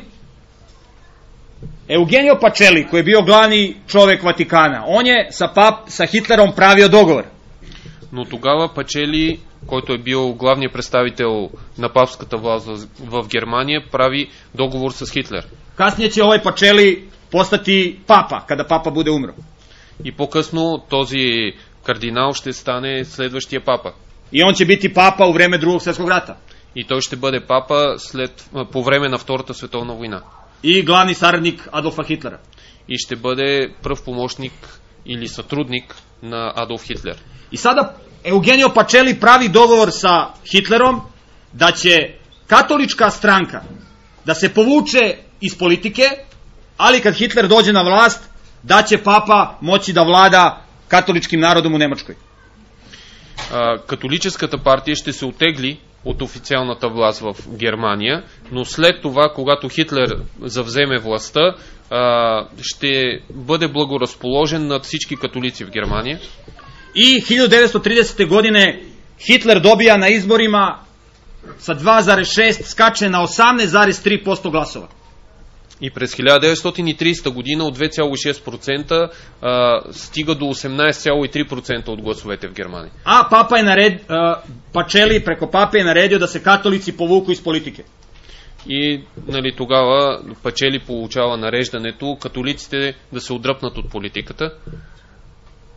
Eugenio Pacelli, koji je bio glavni čovek Vatikana, on je sa, pap, sa Hitlerom pravio dogovor. Но тогава Пачели, който е бил главният представител на папската власт в Германия, прави договор с Хитлер. Kasnije će ovaj Pacelli postati papa, kada papa bude umro. И по-късно този кардинал ще стане следващия папа. I on će biti papa u vreme drugog svjetskog rata. И той ще бъде папа след, по време на Втората световна война. I glavni saradnik Adolfa Hitlera. И ще бъде пръв помощник или сътрудник на Адолф Хитлер. I sada Eugenio Pacelli pravi dogovor sa Hitlerom da će katolička stranka da se povuče iz politike, ali kad Hitler dođe na vlast, da će papa moći da vlada katoličkim narodom u Nemačkoj. А, католическата партия ще се отегли от официалната власт в Германия, но след това, когато Хитлер завземе властта, а, ще бъде благоразположен над всички католици в Германия. I hiljadu devetsto tridesete godine Hitler dobija na izborima sa dva zarez šest skače na osamnaest zarez tri posto glasova. И през хиляда деветстотин и тридесета година от две цяло и шест процента а, стига до осемнаест цяло и три процента от гласовете в Германия. A papa je nared, uh, Pacelli preko pape je naredio da se katolici povuku iz politike. И нали, тогава Пачели получава нареждането католиците да се отдръпнат от политиката.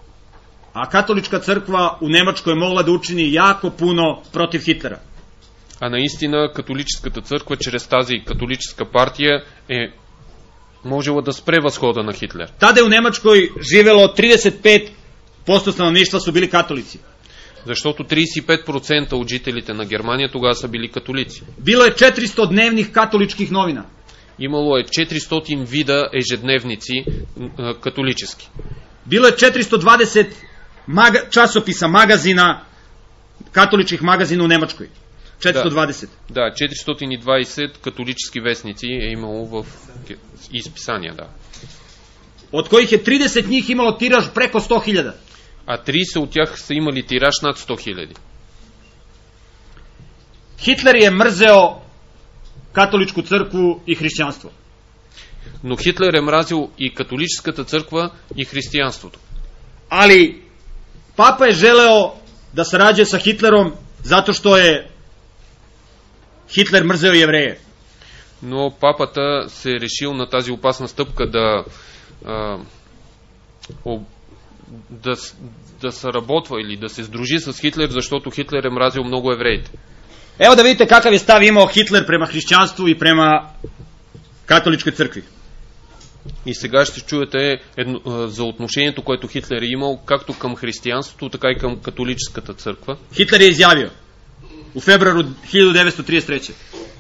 A katolička crkva u Nemačkoj je mogla da učini jako puno protiv Hitlera. А наистина католическата църква чрез тази католическа партия е можела да спре възхода на Хитлер. Tada je u Nemačkoj živelo trideset pet posto stanovništva su bili katolici. Защото тридесет и пет процента от жителите на Германия тогава са били католици. Bilo je četiristo dnevnih katoličkih novina. Имало е четиристотин вида ежедневници а, католически. Bilo je četiristo dvadeset maga, časopisa, magazina, katoličkih magazina u Nemačkoj. četiristo dvadeset. Да, да, четиристотин и двадесет католически вестници е имало в изписания, да. Od kojih je trideset njih imalo tiraž preko sto hiljada. А тридесет от тях са имали тираж над сто хиляди. Hitler je mrzeo katoličku crkvu i hrišćanstvo. Но Хитлер е мразил и католическата църква и християнството. Ali papa je želeo da sarađuje sa Hitlerom zato što je Hitler mrzeo Jevreje. Но папата се е решил на тази опасна стъпка да а, о, да, да сработва или да се сдружи с Хитлер, защото Хитлер е мразил много евреите. Evo da vidite kakav je stav imao Hitler prema hrišćanstvu i prema katoličkoj crkvi. И сега ще чуете едно, а, за отношението, което Хитлер е имал както към християнството, така и към католическата църква. Hitler je izjavio u februaru hiljadu devetsto trideset treće.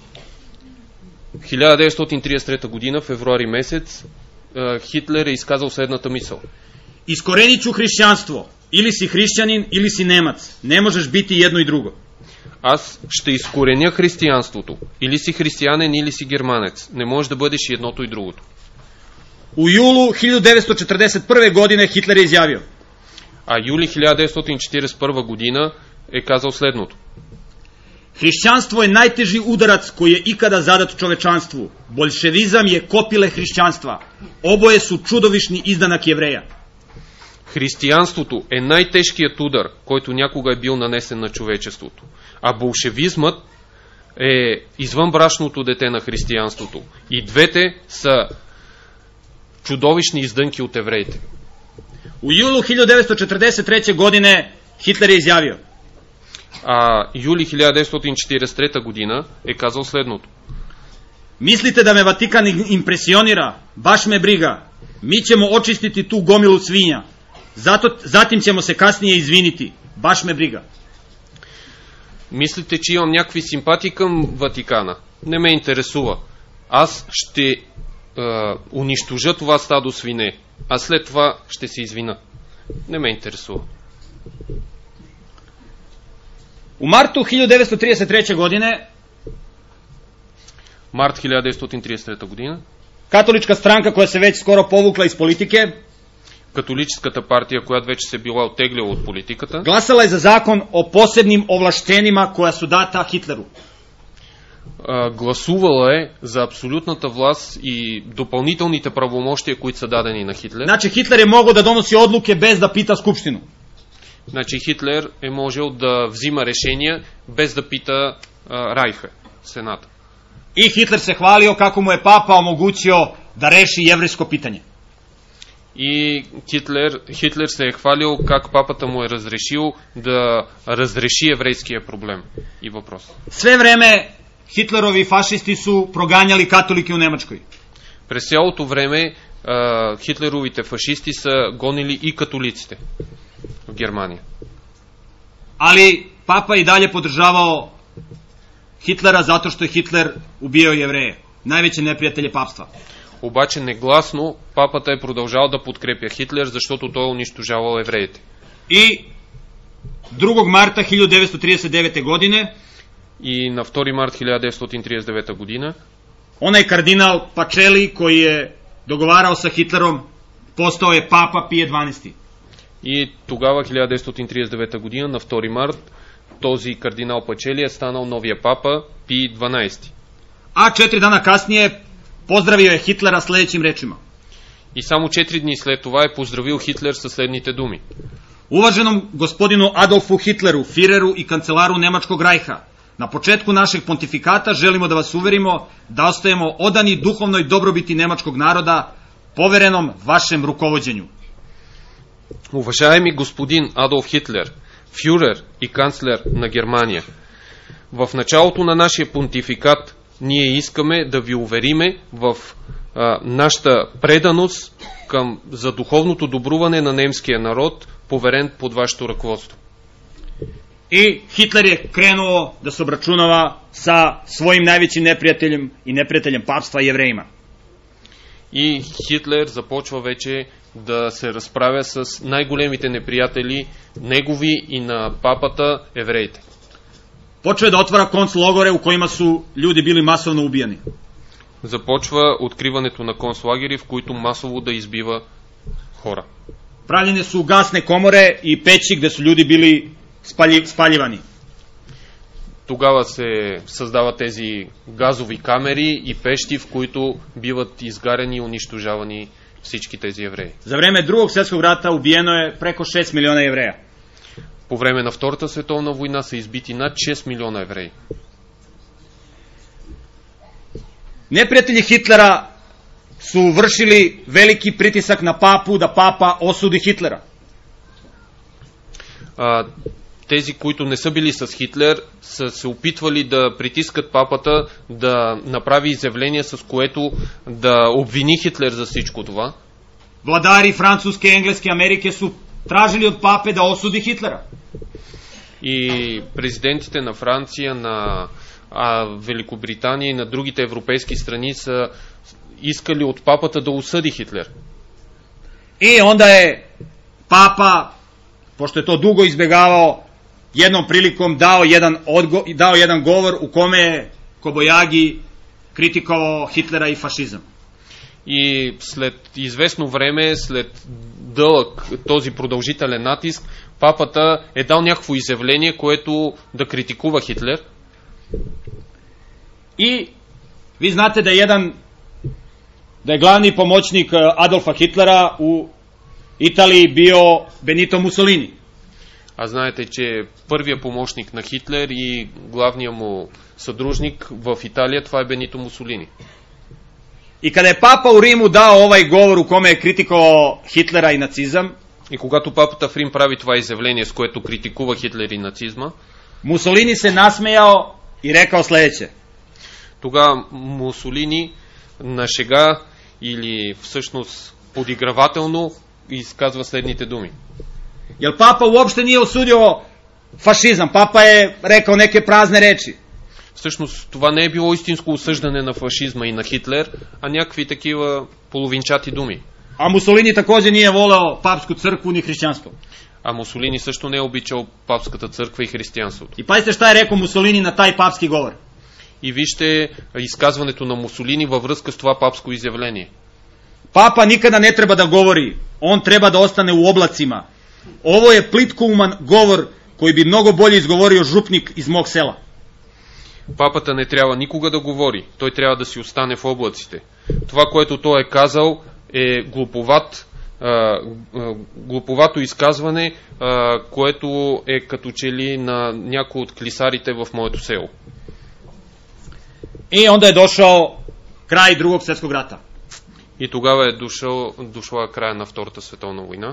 хиляда деветстотин тридесет трета година, февруари месец, Хитлер е изказал следната мисъл. Iskorenit ću hrišćanstvo. Ili si hrišćanin, ili si Nemac. Ne možeš biti jedno i drugo. Аз ще изкореня християнството. Или си християнин, или си германец. Не можеш да бъдеш и едното и другото. U julu hiljadu devetsto četrdeset prve godine Hitler je izjavio. А юли хиляда деветстотин четиридесет и първа година е казал следното. Hrišćanstvo je najteži udarac koji je ikada zadat čovečanstvu. Boljševizam je kopile hrišćanstva. Oboje su čudovišni izdanak Jevreja. Християнството е най-тежкият удар, който някога е бил нанесен на човечеството. А болшевизмът е извънбрачното дете на християнството. И двете са чудовищни издънки от евреите. U julu hiljadu devetsto četrdeset treće godine Hitler je izjavio. А юли хиляда деветстотин четиридесет и трета година е казал следното. Mislite da me Vatikan impresionira? Baš me briga. Mi ćemo očistiti tu gomilu svinja. Zato, zatim ćemo se kasnije izviniti. Baš me briga. Мислите, че имам някакви симпатии към Ватикана? Не ме интересува. Аз ще е, унищожа това стадо свине, а след това ще се извина. Не ме интересува. U martu hiljadu devetsto trideset treće godine Март хиляда деветстотин тридесет и трета година katolička stranka koja se već skoro povukla iz politike католическата партия, която вече се била оттеглила от политиката, glasala je za zakon o posebnim ovlaštenjima koja su data Hitleru. а, гласувала е за абсолютната власт и допълнителните правомощия, които са дадени на Хитлер. Znači Hitler je mogao da donosi odluke bez da pita skupštinu. Значи Хитлер е можел да взима решения без да пита а, Райха, Сената. I Hitler se hvalio kako mu je papa omogućio da reši jevrejsko pitanje. И Хитлер, Хитлер се е хвалил как папата му е разрешил да разреши еврейския проблем и въпрос. Sve vreme Hitlerovi fašisti su proganjali katolike u Nemačkoj. През цялото време а, хитлеровите фашисти са гонили и католиците в Германия. Ali papa i dalje podržavao Hitlera zato što je Hitler ubijao Jevreje, najveće neprijatelje papstva. Обаче негласно папата е продължал да подкрепя Хитлер, защото той е унищожавал евреите. I drugog marta hiljadu devetsto trideset devete godine И на втори март хиляда деветстотин тридесет и девета година onaj kardinal Pacelli koji je dogovarao sa Hitlerom postao je papa Pije dvanaesti. и тогава хиляда деветстотин тридесет и девета година на втори март този кардинал Пачели е станал новия папа Пий дванадесети. A četiri dana kasnije pozdravio je Hitlera sljedećim rečima. И само четири дни след това е поздравил Хитлер със следните думи. Uvaženom gospodinu Adolfu Hitleru, Fireru i kancelaru Nemačkog rajha, na početku našeg pontifikata želimo da vas uverimo da ostajemo odani duhovnoj dobrobiti nemačkog naroda, poverenom vašem rukovođenju. Уважаеми господин Адолф Хитлер, фюрер и канцлер на Германия, в началото на нашия понтификат ние искаме да ви увериме в а, нашата преданост към, за духовното добруване на немския народ, поверен под вашето ръководство. И Хитлер е креnuo да се обрачунава sa svojim najvećim neprijateljem и неприятелем папства евреima. И Хитлер започва вече да се разправя с най-големите неприятели, негови и на папата, евреите. Почва да отвара концлагере у којима су људи били масовно убијани. Започва откриването на концлагери, в които масово да избива хора. Правljene su gasne komore i peći gde su ljudi bili spalji, spaljivani. Тогава се създават тези газови камери и пещи, в които биват изгарени и унищожавани всички тези евреи. За време Другog svjetskog rata ubijeno je preko šest miliona jevreja. По време на Втората световна война са избити над шест милиона евреи. Neprijatelji Hitlera su vršili veliki pritisak na papu da papa osudi Hitlera. А, тези, които не са били с Хитлер, са се опитвали да притискат папата да направи изявление, с което да обвини Хитлер за всичко това. Владари Французske, Engleske, Amerike su tražili od pape da osudi Hitlera. И президентите на Франция, на а, Великобритания и на другите европейски страни са искали от папата да осъди Хитлер. I onda je papa, pošto je to dugo izbjegavao, jednom prilikom dao jedan, odgo, dao jedan govor u kome je Kobojagi kritikovao Hitlera i fašizam. И след известно време, след дълъг този продължителен натиск, папата е дал някакво изявление, което да критикува Хитлер. I vi znate da je jedan da je glavni pomoćnik Adolfa Hitlera u Italiji bio Benito Mussolini. А знаете, че първият помощник на Хитлер и главният му съдружник в Италия, това е Бенито Мусолини. I kada je papa u Rimu dao ovaj govor u kome je kritikovao Hitlera i nacizam, и когато папата в Рим прави това изявление, с което критикува Хитлер и нацизма, Mussolini se nasmejao i rekao sledeće. Тогава Мусолини на шега или всъщност подигравателно изказва следните думи. Jer papa uopšte nije osudio fašizam, papa je rekao neke prazne reči. Всъщност това не е било истинско осъждане на фашизма и на Хитлер, а някакви такива половинчати думи. A Mussolini takođe nije voleo papsku crkvu ni hrišćanstvo. А Мусолини също не е обичал папската църква и християнството. I pazite šta je rekao Mussolini na taj papski govor. И вижте изказването на Мусолини във връзка с това папско изявление. Papa nikada ne treba da govori, on treba da ostane u oblacima. Ovo je plitkouman govor koji bi mnogo bolje izgovorio župnik iz mog sela. Папата не трябва никога да говори, той трябва да си остане в облаците. Това, което той е казал, е глуповат, а, а, глуповато изказване, а, което е като че ли на някои от клисарите в моето село. I onda je došao kraj Drugog svjetskog rata. И тогава е дошъл, дошла края на Втората световна война.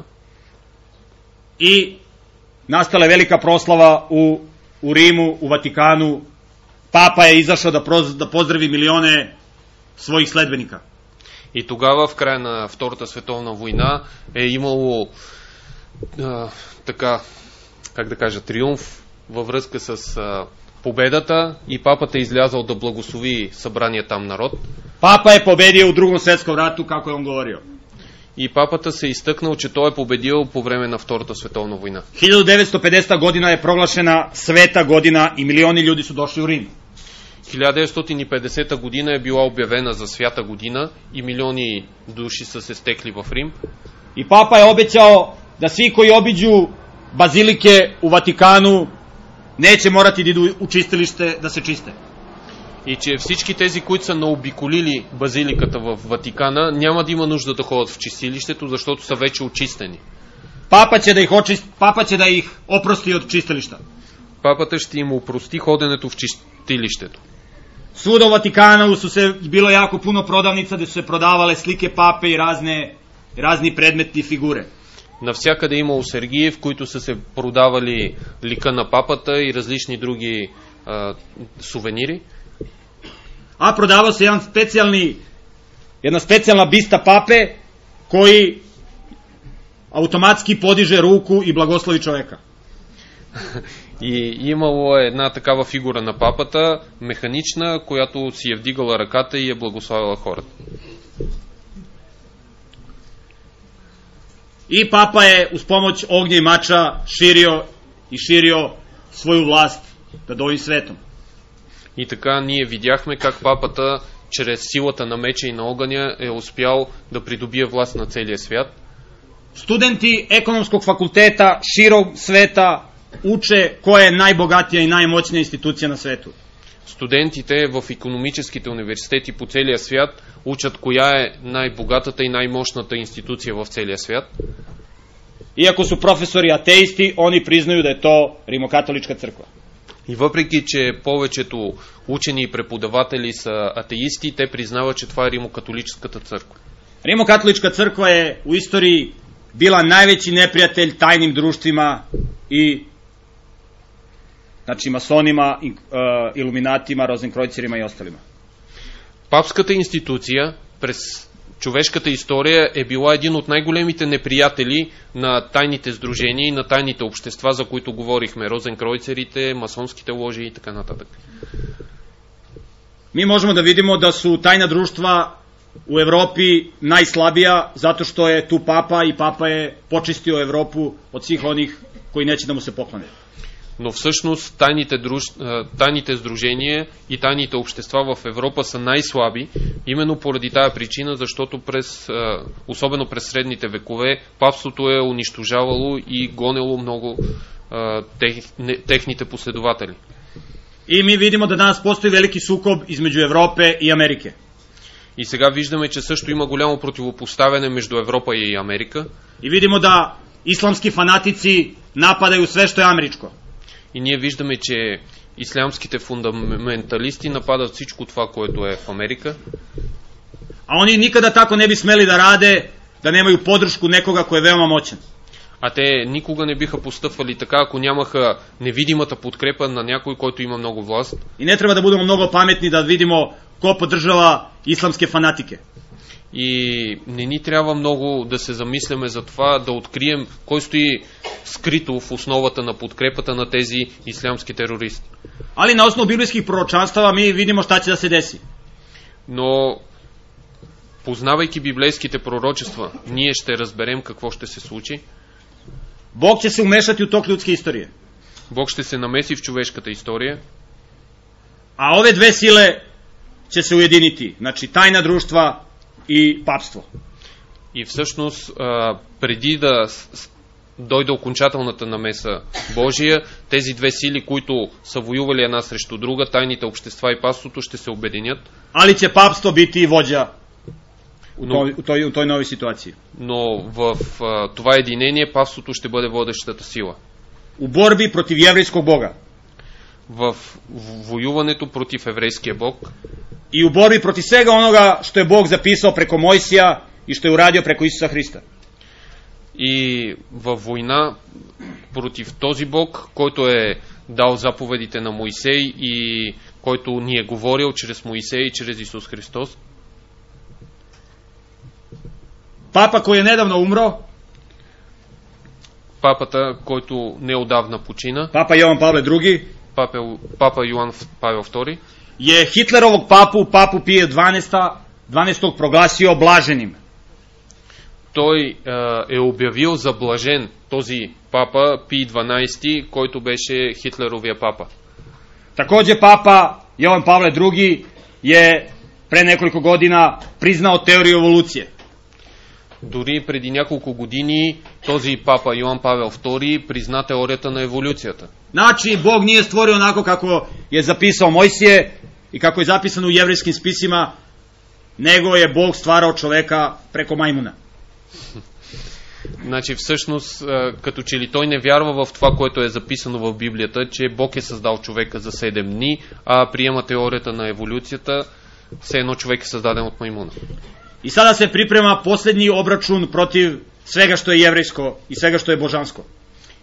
I nastala je velika proslava u, u Rimu, u Vatikanu. Papa je izašao da, proz, da pozdravi milione svojih sledbenika. И тогава, в края на Втората световна война, е имало а, така, как да кажа, триумф във връзка с а, победата и папата е излязал да благослови събрания там народ. Papa je pobedio u Drugom svjetskom ratu, kako je on govorio. И папата се изтъкнал, че той е победил по време на Втората световна война. hiljadu devetsto pedeseta godina je proglašena sveta godina i milioni ljudi su došli u Rim. хиляда деветстотин и петдесета година е била обявена за свята година и милиони души са се стекли в Рим. I papa je obećao da svi koji obiđu bazilike u Vatikanu neće morati da idu u čistilište da se čiste. И че всички тези, които са наобиколили базиликата в Ватикана, няма да има нужда да ходят в чистилището, защото са вече очистени. Papa će da ih očist, papa će da ih oprosti od čistilišta. Папата ще им опрости ходенето в чистилището. Svuda u Vatikanu su se bilo jako puno prodavnica gde su se prodavale slike pape i razne razni predmeti i figure. Навсякъде имало сергии, в които са се продавали лика на папата и различни други a, suveniри. A prodavao se jedan specijalni, jedna specijalna bista pape koji automatski podiže ruku и благослови човека. И имало една такава фигура на папата, механична, която си е вдигала ръката и е благославила хората. И папа е uz pomoć ognja i mača širio i širio svoju vlast над ovim светом. И така ние видяхме как папата чрез силата на меча и на огъня е успял да придобие власт на целия свят. Студенти економскog fakulteta širom sveta uče koja je najbogatija i najmoćnija institucija na svetu. Студентите в икономическите университети по целия свят учат коя е най-богатата и най-мощната институция в целия свят. Иако su profesori ateisti, oni priznaju da je to Римокатоличка църква. И въпреки, че повечето учени и преподаватели са атеисти, те признават, че това е Римокатолическата църква. Римокатоличка църква е u istoriji bila najveći neprijatelj tajnim društvima i znači масонima, илуминатима, розенкройцерima и осталима. Папската институция през човешката история е била един от най-големите неприятели на тайните сдружения и на тайните общества, за които говорихме, розенкройцерите, масонските ложи и така нататък. Mi možemo da vidimo da su tajna društva u Evropi najslabija zato što je tu papa i papa je počistio Evropu od svih onih koji neće da mu se poklone. Но всъщност тайните, друж... тайните сдружения и тайните общества в Европа са най-слаби, именно поради тая причина, защото през, особено през средните векове, папството е унищожавало и гонело много тех... техните последователи. И ми видимо да danas postoji veliki sukob između Evrope i Amerike. И сега виждаме, че също има голямо противопоставяне между Европа и Америка. И видимо да исламски фанатици нападaju sve što je američko. И ние виждаме, че ислямските фундаменталисти нападат всичко това, което е в Америка. А они никada tako ne bi smeli da rade, da nemaju podršku nekoga ko je veoma moćan. А те никога не биха постъпвали така, ако нямаха невидимата подкрепа на някой, който има много власт. И не трябва да будемо много паметни да видимо ко поддържава исламske фанатike. И не ни трябва много да се замисляме за това, да открием кой стои скрито в основата на подкрепата на тези ислямски терористи. Али на основу библейских пророчанства ми видимо šta će da se desi. Но познавайки библейските пророчества, ние ще разберем какво ще се случи. Бог će se umešati u tok ljudske istorije. Бог ще се намеси в човешката история. A ove dve sile će se ujediniti, znači tajna društva и папство. И всъщност, преди да дойде окончателната намеса Божия, тези две сили, които са воювали една срещу друга, тайните общества и папството, ще се обединят. Али će папство biti vođa u, но, той, у, той, у той нови ситуации. Но в а, това единение папството ще бъде водещата сила. У борби против еврейскog Бога. В воюването против еврейския Бог. I u borbi protiv svega onoga što je Bog zapisao preko Mojsija i što je uradio preko Isusa Hriста. И във война против този Бог, който е дал заповедите на Моисей и който ни е говорил чрез Моисей и чрез Исус Христос. Папа, който е недавно умро. Папата, който неодавна почина. Папа Йоан Павле други. Папа, папа Йоан Павел втори. Je Hitlerovog papu, papu Pije дванадесетog прогласio блаженим. Той е, е обявил за блажен този папа Пий дванадесети, който беше Хитлеровия папа. Takođe papa Jovan Pavle drugi je pre nekoliko godina priznao teoriju evolucije. Дори преди няколко години този папа Йоан Павел втори призна теорията на еволюцията. Znači, Bog nije stvorio onako kako je zapisao Mojsije i kako je zapisano u jevrejskim spisima, nego je Bog stvarao човека preko majmuna. Значи всъщност, като че ли той не вярва в това, което е записано в Библията, че Бог е създал човека за седем дни, а приема теорията на еволюцията, все едно човек е създаден от маймуна. I sada se priprema posljednji obračun protiv svega što je jevrejsko i svega što je božansko.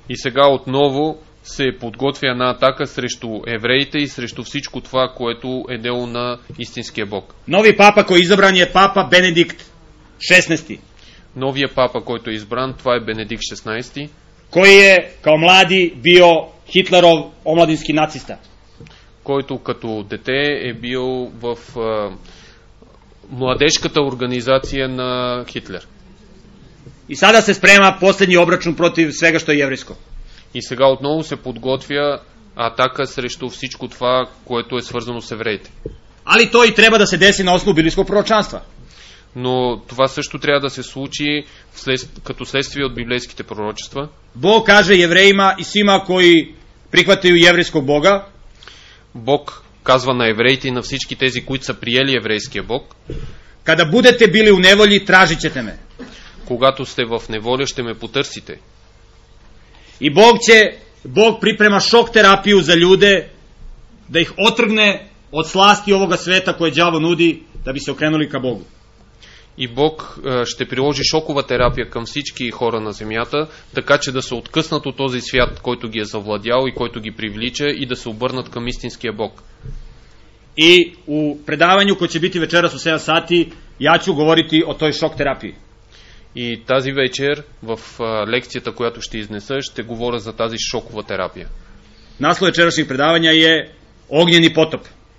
И сега отново се подготвя една атака срещу евреите и срещу всичко това, което е дело на истинския Бог. Novi papa koji je izabran je papa Benedikt šesnaesti. Новия папа, който е избран, това е Бенедикт шестнадесети, koji je kao mladi bio Hitlerov omladinski nacista. който като дете е бил в а, младежката организация на Хитлер. I sada se sprema posljednji obračun protiv svega što je jevrijsko. И сега отново се подготвя атака срещу всичко това, което е свързано с евреите. Ali to i treba da se desi na osnovu biblijskog proročanstva. Но това също трябва да се случи вслед, като следствие от библейските пророчества. Bog kaže jevrejima i svima koji prihvataju jevrijskog Boga, Бог казва на евреите и на всички тези, които са приели еврейския Бог: kada budete bili u nevolji, tražit ćete me. когато сте в неволя, ще ме потърсите. I Bog će, Bog priprema šok terapiju za ljude, da ih otrgne od slasti ovoga sveta koje đavo nudi, da bi se okrenuli ka Bogu. И Бог е, ще приложи шокова терапия към всички хора на земята, така че да се откъснат от този свят, който ги е завладял и който ги привлича, и да се обърнат към истинския Бог. I u predavanju koje će biti večeras u sedam sati, ja ću govoriti o toj šok terapiji. И тази вечер, в а, лекцията, която ще изнеса, ще говоря за тази шокова терапия. Naslov večerašnjeg predavanja je Ognjeni potop.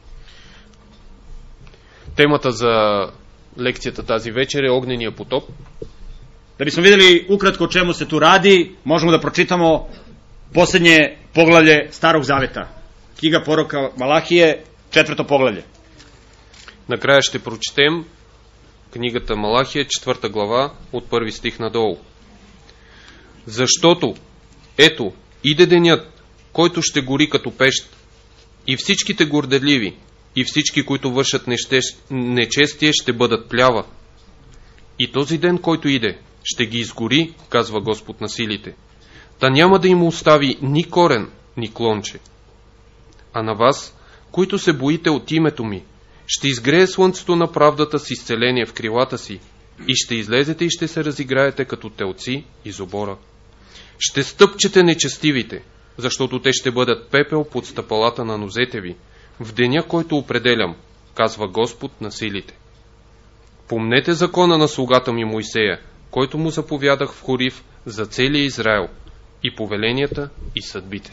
Темата за лекцията тази вечер е огнения потоп. Da bismo vidjeli ukratko o čemu se tu radi, možemo da pročitamo posljednje poglavlje Starog Zaveta. Knjiga proroka Malahije, četvrto poglavlje. Накрая ще прочетем книгата Малахия, четвърта глава, от първи стих надолу. Защото, ето, иде денят, който ще гори като пещ, и всичките горделиви, и всички, които вършат нечестие, ще бъдат плява. И този ден, който иде, ще ги изгори, казва Господ на силите. Та няма да им остави ни корен, ни клонче. А на вас, които се боите от името ми, ще изгрее слънцето на правдата с изцеление в крилата си, и ще излезете и ще се разиграете като телци из обора. Ще стъпчете нечестивите, защото те ще бъдат пепел под стъпалата на нозете ви, в деня, който определям, казва Господ на силите. Помнете закона на слугата ми Мойсея, който му заповядах в Хорив за целия Израел, и повеленията и съдбите.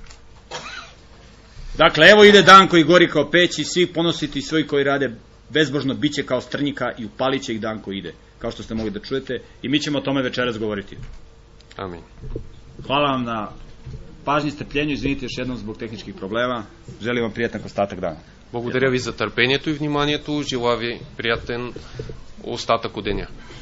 Dakle, evo ide dan koji gori kao peć i svi ponositi i svoji koji rade bezbožno biće kao strnjika i upalit će ih dan koji ide, kao što ste mogli da čujete, i mi ćemo o tome večeras govoriti. Amin. Hvala vam na pažnji i strpljenju, izvinite još jednom zbog tehničkih problema, želim vam приятен остатък дана. Благодаря ви за търпението и вниманието, желая ви приятен остатък от деня.